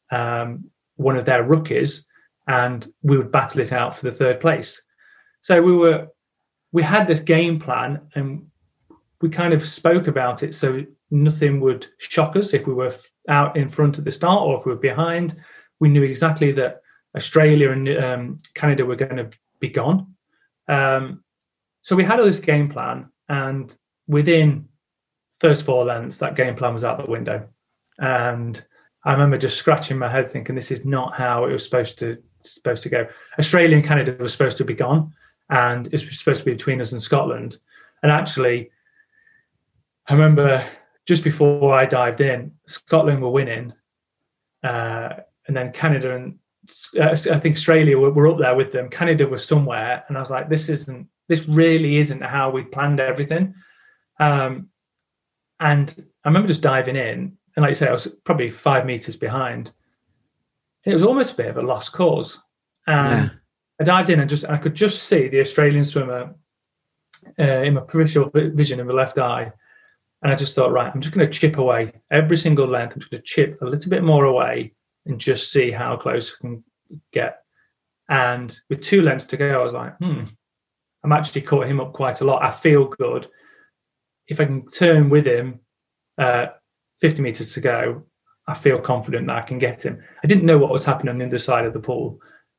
one of their rookies, and we would battle it out for the third place. So we had this game plan, and we kind of spoke about it so nothing would shock us if we were out in front at the start or if we were behind. We knew exactly that Australia and Canada were going to be gone. So we had all this game plan, and within first 4 lengths, that game plan was out the window. And I remember just scratching my head thinking, this is not how it was supposed to go. Australia and Canada were supposed to be gone, and it was supposed to be between us and Scotland. And actually, I remember just before I dived in, Scotland were winning, and then Canada and I think Australia were up there with them. Canada was somewhere, and I was like, this really isn't how we planned everything. And I remember just diving in, and like you say, I was probably 5 meters behind. It was almost a bit of a lost cause. And I dived in, and I could just see the Australian swimmer in my peripheral vision in the left eye. And I just thought, right, I'm just going to chip away every single length. I'm just going to chip a little bit more away and just see how close I can get. And with 2 lengths to go, I was like, I'm actually caught him up quite a lot. I feel good. If I can turn with him 50 meters to go, I feel confident that I can get him. I didn't know what was happening on the other side of the pool.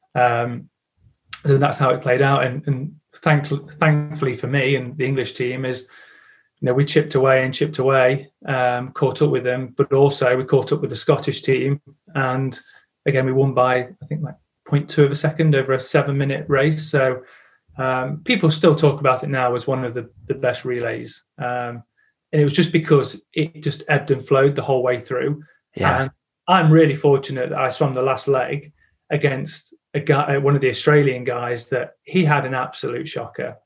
So that's how it played out. And thankfully for me and the English team is, we chipped away, caught up with them, but also we caught up with the Scottish team. And again, we won by, I think, like 0.2 of a second over a 7-minute race. So people still talk about it now as one of the best relays. And it was just because it just ebbed and flowed the whole way through. Yeah. And I'm really fortunate that I swam the last leg against a guy, one of the Australian guys, that he had an absolute shocker.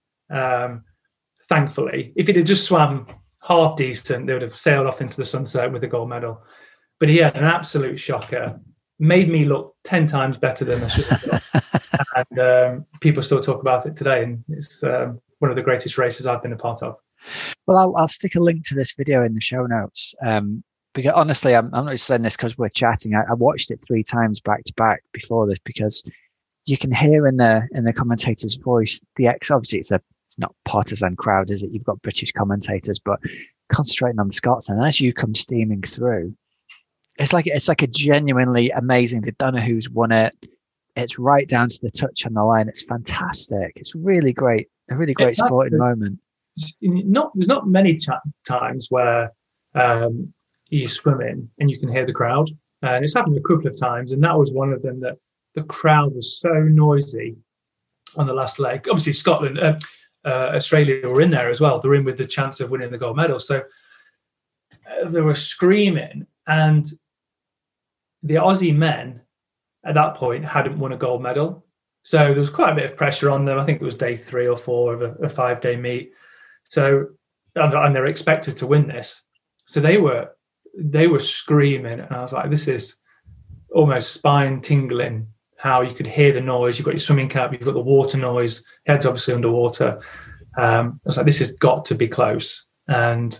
Thankfully, if he'd have just swam half decent, they would have sailed off into the sunset with a gold medal. But he had an absolute shocker, made me look 10 times better than I should have done. And people still talk about it today. And it's one of the greatest races I've been a part of. Well, I'll stick a link to this video in the show notes. Because honestly, I'm not just saying this because we're chatting. I watched it 3 times back to back before this, because you can hear in the commentator's voice obviously it's not partisan crowd, is it? You've got British commentators, but concentrating on the Scots, and as you come steaming through, it's like a genuinely amazing. They don't know who's won it. It's right down to the touch on the line. It's fantastic. It's really great. A really great sporting moment. There's not many times where you swim in and you can hear the crowd, and it's happened a couple of times, and that was one of them. That the crowd was so noisy on the last leg. Obviously, Scotland. Australia were in there as well. They're in with the chance of winning the gold medal. So they were screaming, and the Aussie men at that point hadn't won a gold medal. So there was quite a bit of pressure on them. I think it was day 3 or 4 of a 5-day meet. So, and they're expected to win this. So they were screaming, and I was like, this is almost spine tingling. How you could hear the noise. You've got your swimming cap, you've got the water noise, head's obviously underwater. I was like, this has got to be close. And,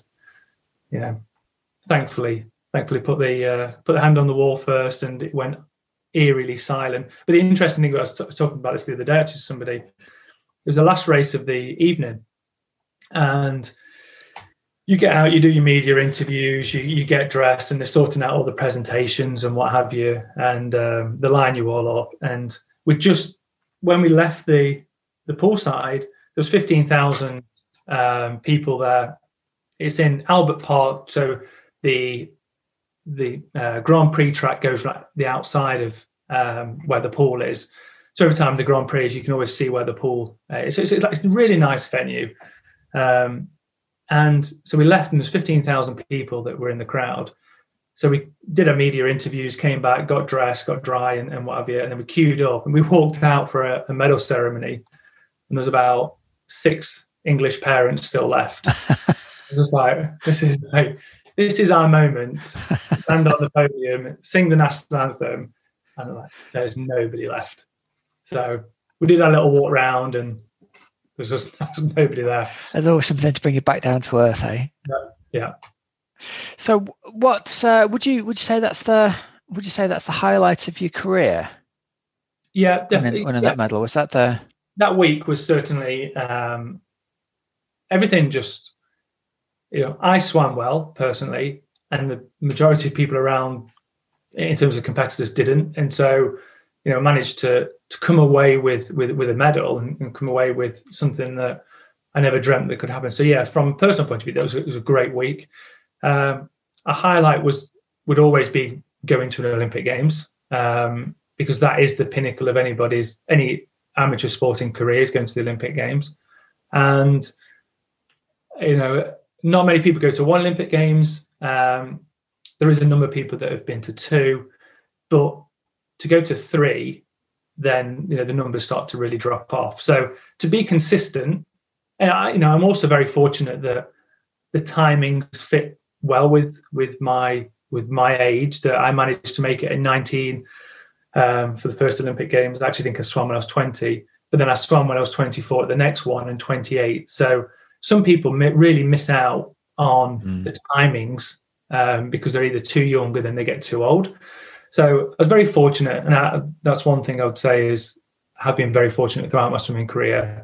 thankfully put the hand on the wall first, and it went eerily silent. But the interesting thing, I was talking about this the other day, actually, to somebody, it was the last race of the evening. And you get out, you do your media interviews, you get dressed, and they're sorting out all the presentations and what have you, and they line you all up. And when we left the poolside, there was 15,000 people there. It's in Albert Park, so the Grand Prix track goes right the outside of where the pool is. So every time the Grand Prix is, you can always see where the pool is. It's a really nice venue. And so we left, and there's 15,000 people that were in the crowd. So we did our media interviews, came back, got dressed, got dry, and what have you. And then we queued up, and we walked out for a medal ceremony. And there was about 6 English parents still left. I was like, this is our moment. Stand on the podium, sing the national anthem. And like, there's nobody left. So we did our little walk round, and there's nobody there. There's always something to bring you back down to earth, eh? Yeah. So what would you say that's the would you say that's the highlight of your career? Yeah, definitely. Winning that medal, was that the... That week was certainly everything. Just, I swam well personally, and the majority of people around, in terms of competitors, didn't. And so, managed to come away with a medal and come away with something that I never dreamt that could happen. So yeah, from a personal point of view, it was a great week. A highlight would always be going to an Olympic Games, because that is the pinnacle of any amateur sporting careers, going to the Olympic Games. And not many people go to one Olympic Games. There is a number of people that have been to two, but to go to three, then the numbers start to really drop off. So to be consistent, and I'm also very fortunate that the timings fit well with my age, that I managed to make it in 19 for the first Olympic Games. I actually think I swam when I was 20, but then I swam when I was 24 at the next one and 28. So some people really miss out on the timings because they're either too young or then they get too old. So I was very fortunate, and that's one thing I would say is I have been very fortunate throughout my swimming career.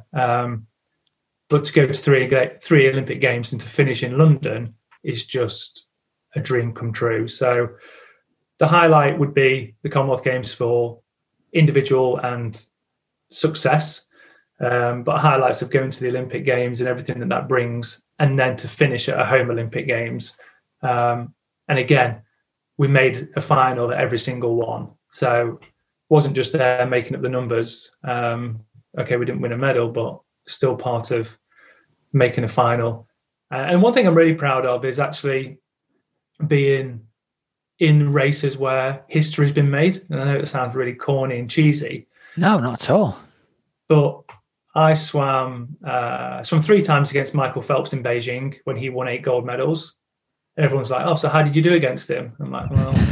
But to go to three Olympic Games and to finish in London is just a dream come true. So the highlight would be the Commonwealth Games for individual and success, but highlights of going to the Olympic Games and everything that brings, and then to finish at a home Olympic Games. And again, we made a final at every single one. So it wasn't just there making up the numbers. Okay, we didn't win a medal, but still part of making a final. And one thing I'm really proud of is actually being in races where history's been made. And I know it sounds really corny and cheesy. No, not at all. But I swam 3 times against Michael Phelps in Beijing when he won 8 gold medals. And everyone's like, "Oh, so how did you do against him?" I'm like,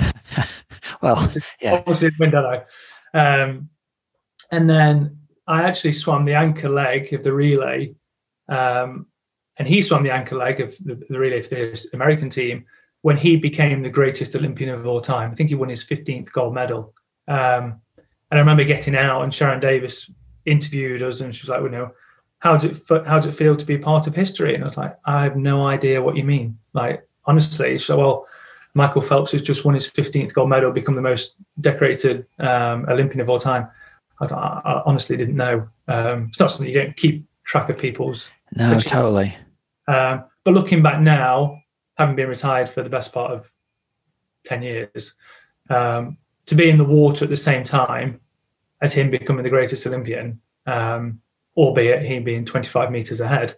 well, yeah. Obviously, win, don't I? And then I actually swam the anchor leg of the relay, and he swam the anchor leg of the relay for the American team when he became the greatest Olympian of all time. I think he won his 15th gold medal. And I remember getting out, and Sharon Davis interviewed us, and she was like, "Well, how does it feel to be part of history?" And I was like, "I have no idea what you mean." Like, honestly, so well, Michael Phelps has just won his 15th gold medal, become the most decorated Olympian of all time. I honestly didn't know. It's not something you don't keep track of people's. No, totally. But looking back now, having been retired for the best part of 10 years, to be in the water at the same time as him becoming the greatest Olympian, albeit he being 25 meters ahead,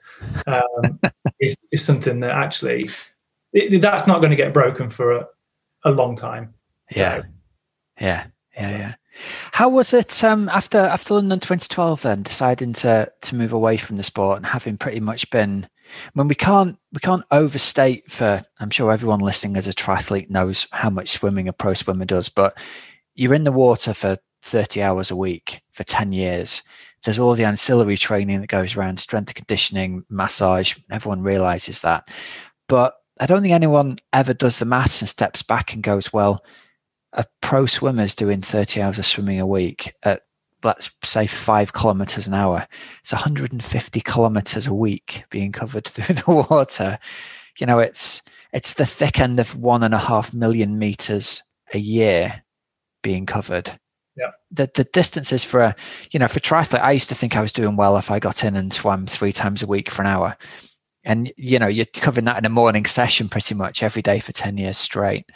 is something that actually that's not going to get broken for a long time. Yeah. So. Yeah. How was it after London 2012 then, deciding to move away from the sport and having pretty much been, I mean, we can't overstate, for, I'm sure everyone listening as a triathlete knows how much swimming a pro swimmer does, but you're in the water for 30 hours a week for 10 years. There's all the ancillary training that goes around, strength conditioning, massage. Everyone realizes that. But I don't think anyone ever does the maths and steps back and goes, well, a pro swimmer's doing 30 hours of swimming a week at, let's say, 5 kilometers an hour. It's 150 kilometers a week being covered through the water. It's the thick end of 1.5 million meters a year being covered. Yeah. The distances for triathlete, I used to think I was doing well if I got in and swam 3 times a week for an hour. And, you're covering that in a morning session pretty much every day for 10 years straight.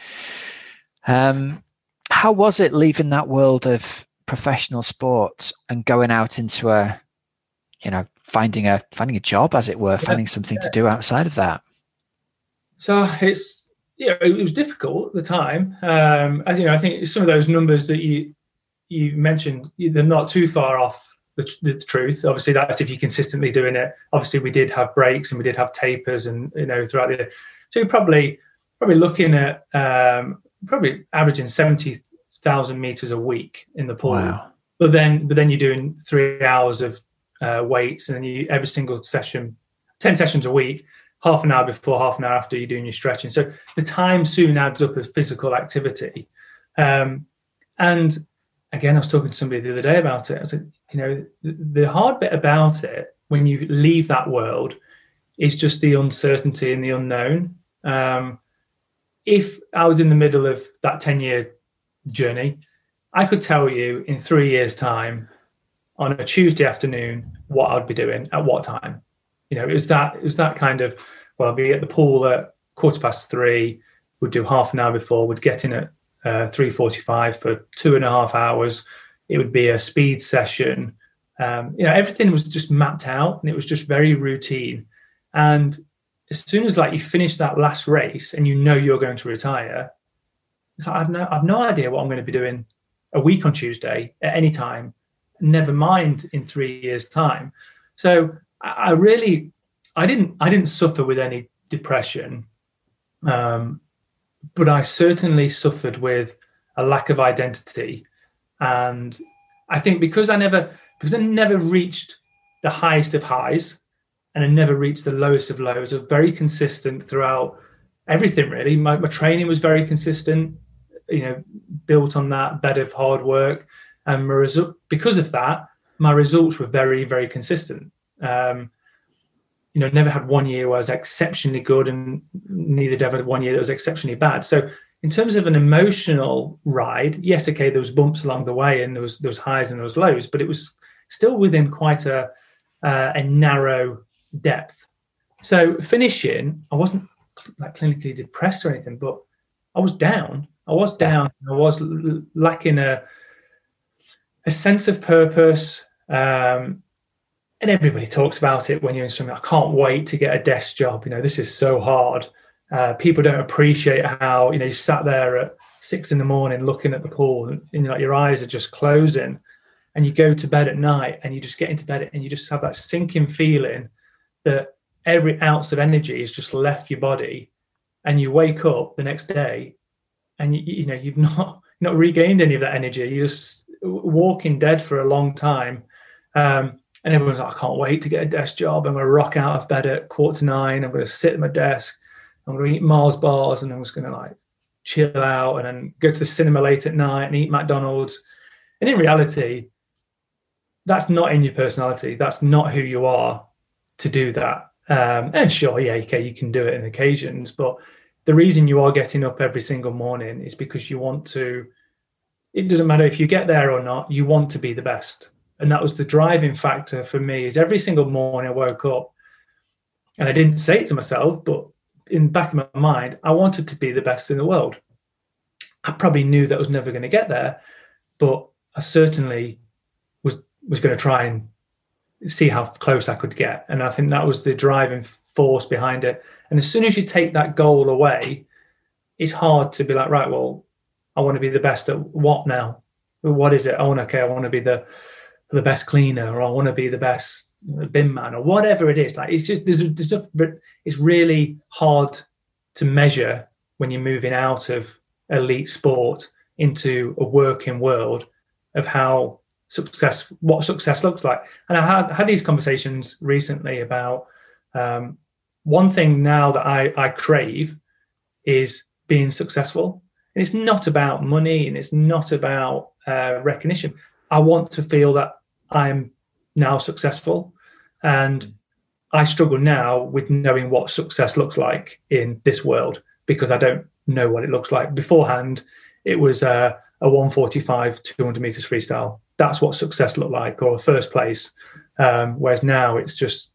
How was it leaving that world of professional sports and going out into finding a job, as it were, finding something to do outside of that? So it was difficult at the time. I think some of those numbers that you mentioned, they're not too far off the truth. Obviously, that's if you're consistently doing it. Obviously, we did have breaks and we did have tapers, and throughout the year. So you're probably looking at probably averaging 70,000 meters a week in the pool. Wow. But then you're doing 3 hours of weights, and then every single session, 10 sessions a week, half an hour before, half an hour after you're doing your stretching. So the time soon adds up as physical activity. And again, I was talking to somebody the other day about it. I said, the hard bit about it when you leave that world is just the uncertainty and the unknown. If I was in the middle of that 10-year journey, I could tell you in 3 years' time on a Tuesday afternoon what I'd be doing at what time. It was that kind of, well, I'll be at the pool at 3:15. We'd do half an hour before. We'd get in at 3:45 for 2.5 hours. It would be a speed session. Everything was just mapped out, and it was just very routine. And as soon as you finish that last race and you're going to retire, it's like I've no idea what I'm going to be doing a week on Tuesday at any time, never mind in 3 years' time. So I didn't suffer with any depression, but I certainly suffered with a lack of identity. And I think because I never reached the highest of highs, and I never reached the lowest of lows. I was very consistent throughout everything, really. My training was very consistent, built on that bed of hard work. And because of that, my results were very, very consistent. Never had 1 year where I was exceptionally good, and neither did I have 1 year that was exceptionally bad. So in terms of an emotional ride, yes, okay, there was bumps along the way, and there was highs and there was lows, but it was still within quite a narrow depth. So finishing, I wasn't clinically depressed or anything, but I was down. I was lacking a sense of purpose. And everybody talks about it when you're in something. I can't wait to get a desk job. This is so hard. People don't appreciate how, you sat there at 6 a.m. looking at the pool, and your eyes are just closing, and you go to bed at night and you just get into bed and you just have that sinking feeling that every ounce of energy has just left your body, and you wake up the next day and you've not regained any of that energy. You're just walking dead for a long time. And everyone's like, I can't wait to get a desk job. I'm going to rock out of bed at 8:45. I'm going to sit at my desk. I'm going to eat Mars bars, and I'm just going to chill out, and then go to the cinema late at night and eat McDonald's. And in reality, that's not in your personality. That's not who you are to do that. And sure, yeah, okay, you can do it on occasions, but the reason you are getting up every single morning is because you want to. It doesn't matter if you get there or not, you want to be the best. And that was the driving factor for me. Is every single morning I woke up, and I didn't say it to myself, but in the back of my mind, I wanted to be the best in the world. I probably knew that I was never going to get there, but I certainly was going to try and see how close I could get. And I think that was the driving force behind it. And as soon as you take that goal away, it's hard to be like, right, well, I want to be the best at what now? What is it? I want to be the best cleaner, or I want to be the best bin man, or whatever it is. It's just there's stuff, but it's really hard to measure when you're moving out of elite sport into a working world of what success looks like. And I had these conversations recently about one thing now that I crave is being successful. And it's not about money, and it's not about recognition. I want to feel that I'm now successful, and I struggle now with knowing what success looks like in this world, because I don't know what it looks like. Beforehand, it was a 1:45, 200 meters freestyle. That's what success looked like, or a first place. Whereas now it's just,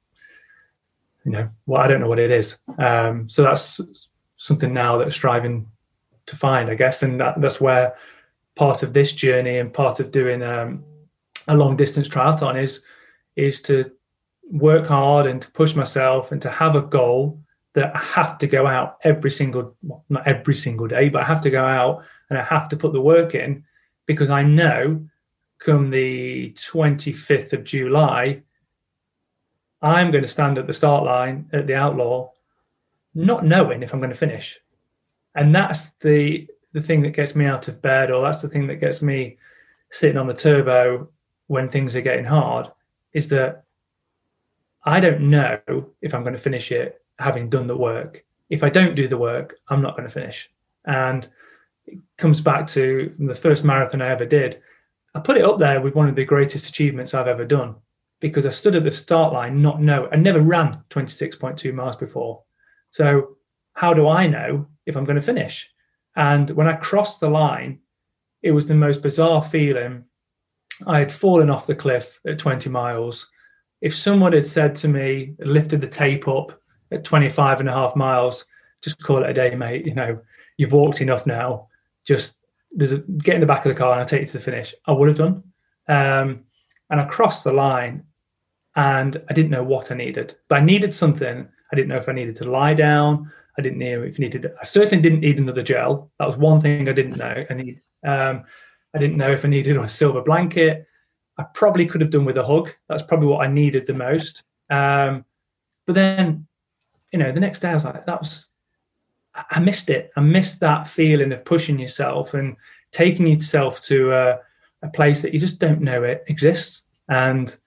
I don't know what it is. So that's something now that I'm striving to find, I guess. And that's where part of this journey and part of doing a long distance triathlon is to work hard and to push myself and to have a goal that I have to go out not every single day, but I have to go out and I have to put the work in, because I know come the 25th of July, I'm going to stand at the start line at the Outlaw, not knowing if I'm going to finish. And that's the thing that gets me out of bed, or that's the thing that gets me sitting on the turbo when things are getting hard, is that I don't know if I'm going to finish it having done the work. If I don't do the work, I'm not going to finish. And it comes back to the first marathon I ever did. I put it up there with one of the greatest achievements I've ever done, because I stood at the start line, I never ran 26.2 miles before. So how do I know if I'm going to finish? And when I crossed the line, it was the most bizarre feeling. I had fallen off the cliff at 20 miles. If someone had said to me, lifted the tape up at 25 and a half miles, just call it a day, mate. You've walked enough now. Just get in the back of the car and I'll take you to the finish. I would have done. And I crossed the line and I didn't know what I needed, but I needed something. I didn't know if I needed to lie down. I didn't know if I needed, I certainly didn't need another gel. That was one thing I didn't know. I didn't know if I needed a silver blanket. I probably could have done with a hug. That's probably what I needed the most. But then, the next day I was like, I missed it. I missed that feeling of pushing yourself and taking yourself to a place that you just don't know it exists. And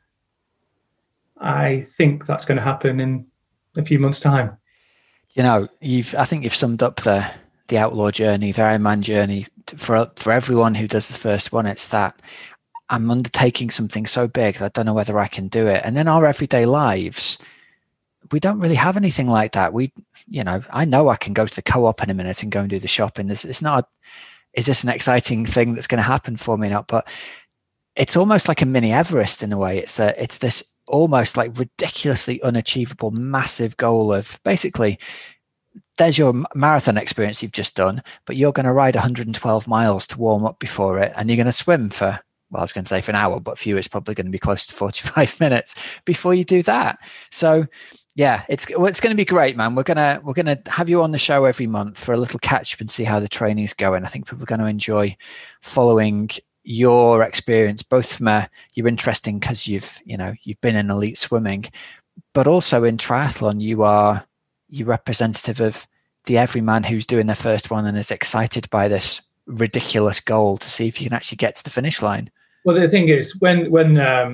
I think that's going to happen in a few months' time. I think you've summed up the outlaw journey, the Ironman journey for everyone who does the first one. It's that I'm undertaking something so big that I don't know whether I can do it. And then our everyday lives, we don't really have anything like that. I know I can go to the co-op in a minute and go and do the shopping. It's not, is this an exciting thing that's going to happen for me? Not, but it's almost like a mini Everest in a way. It's this almost like ridiculously unachievable, massive goal of basically, there's your marathon experience you've just done, but you're going to ride 112 miles to warm up before it. And you're going to swim for, I was going to say for an hour, but for you, it's probably going to be close to 45 minutes before you do that. So yeah, it's going to be great, man. We're going to have you on the show every month for a little catch up and see how the training's going. I think people are going to enjoy following your experience, both from you're interesting because you've been in elite swimming, but also in triathlon, you're representative of the everyman who's doing their first one and is excited by this ridiculous goal to see if you can actually get to the finish line. Well, the thing is, when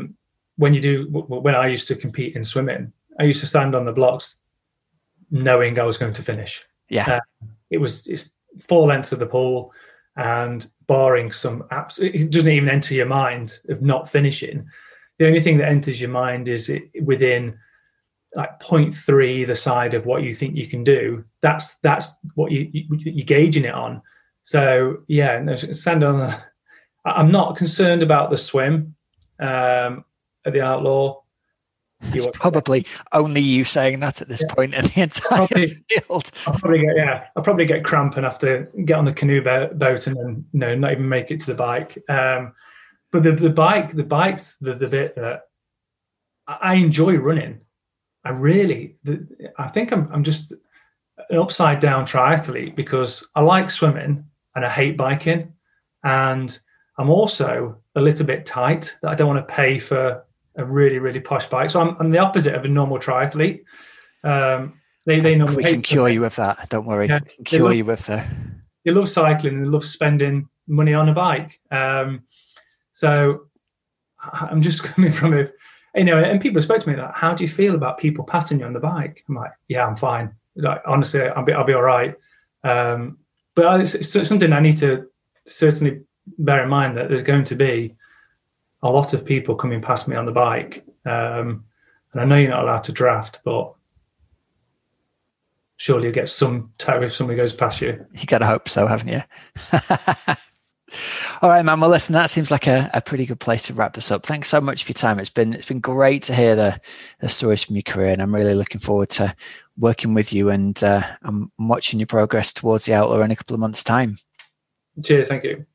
I used to compete in swimming, I used to stand on the blocks knowing I was going to finish. Yeah, it's 4 lengths of the pool, and barring it doesn't even enter your mind of not finishing. The only thing that enters your mind is within like 0.3 the side of what you think you can do. That's what you're gauging it on. So yeah, stand on. I'm not concerned about the swim at the Outlaw. It's probably only you saying that at this point in the entire field. I'll probably get cramp and have to get on the canoe boat and then not even make it to the bike. But the bike's the bit that I enjoy running. I think I'm just an upside down triathlete because I like swimming and I hate biking, and I'm also a little bit tight that I don't want to pay for a really, really posh bike. So I'm the opposite of a normal triathlete. They normally we can cure you with that. Don't worry. Yeah, we can cure you with that. They love cycling and they love spending money on a bike. So I'm just coming from it, and people spoke to me like, how do you feel about people patting you on the bike? I'm like, yeah, I'm fine. Like, honestly, I'll be all right. But it's something I need to certainly bear in mind, that there's going to be a lot of people coming past me on the bike. And I know you're not allowed to draft, but surely you get some toe if somebody goes past you. You got to hope so, haven't you? All right, man. Well, listen, that seems like a pretty good place to wrap this up. Thanks so much for your time. It's been great to hear the stories from your career, and I'm really looking forward to working with you, and I'm watching your progress towards the Outlaw in a couple of months' time. Cheers. Thank you.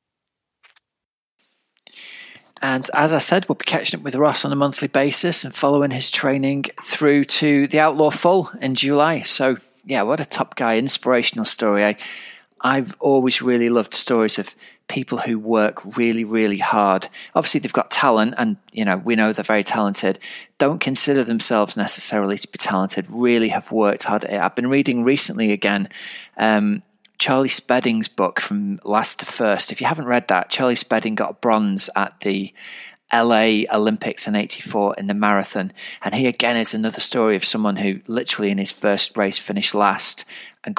And as I said, we'll be catching up with Ross on a monthly basis and following his training through to the Outlaw Full in July. So yeah, what a top guy, inspirational story. I've always really loved stories of people who work really, really hard. Obviously, they've got talent, and we know they're very talented. Don't consider themselves necessarily to be talented, really have worked hard at it. I've been reading recently again Charlie Spedding's book, From Last to First. If you haven't read that, Charlie Spedding got a bronze at the LA Olympics in 84 in the marathon. And he again is another story of someone who literally in his first race finished last and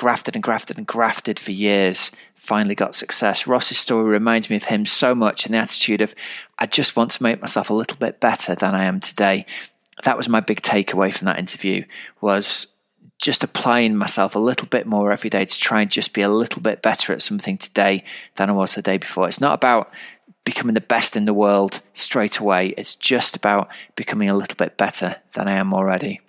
grafted for years, finally got success. Ross's story reminds me of him so much, and the attitude of, I just want to make myself a little bit better than I am today. That was my big takeaway from that interview, was just applying myself a little bit more every day to try and just be a little bit better at something today than I was the day before. It's not about becoming the best in the world straight away. It's just about becoming a little bit better than I am already.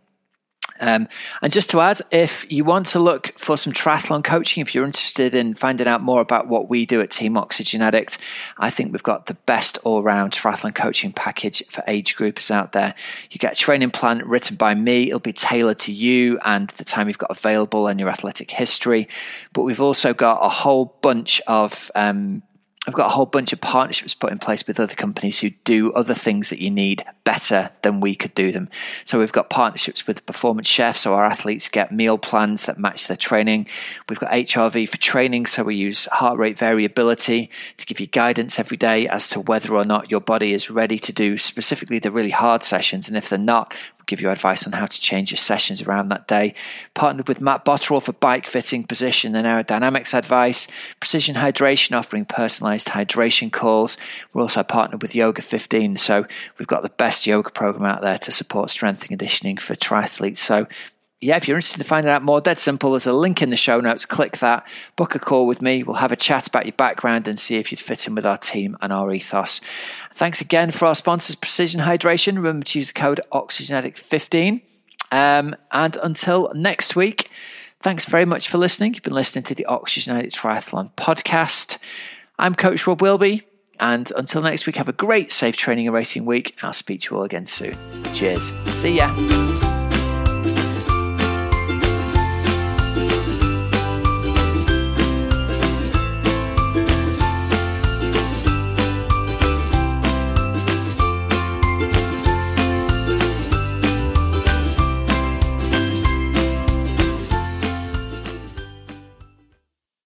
And just to add, if you want to look for some triathlon coaching, if you're interested in finding out more about what we do at Team Oxygen Addict, I think we've got the best all-round triathlon coaching package for age groupers out there. You get a training plan written by me. It'll be tailored to you and the time you've got available and your athletic history. But we've also got a whole bunch of I've got a whole bunch of partnerships put in place with other companies who do other things that you need better than we could do them. So we've got partnerships with Performance Chef, so our athletes get meal plans that match their training. We've got HRV for training, so we use heart rate variability to give you guidance every day as to whether or not your body is ready to do specifically the really hard sessions. And if they're not, we'll give you advice on how to change your sessions around that day. Partnered with Matt Botterill for bike fitting, position and aerodynamics advice. Precision Hydration, offering personalized hydration calls. We're also partnered with Yoga 15, so we've got the best yoga program out there to support strength and conditioning for triathletes. So yeah, if you're interested in finding out more, dead simple, there's a link in the show notes. Click that, book a call with me. We'll have a chat about your background and see if you'd fit in with our team and our ethos. Thanks again for our sponsors, Precision Hydration. Remember to use the code OxygenAddict15. And until next week, thanks very much for listening. You've been listening to the Oxygen Addict Triathlon podcast. I'm Coach Rob Wilby. And until next week, have a great, safe training and racing week. I'll speak to you all again soon. Cheers. See ya.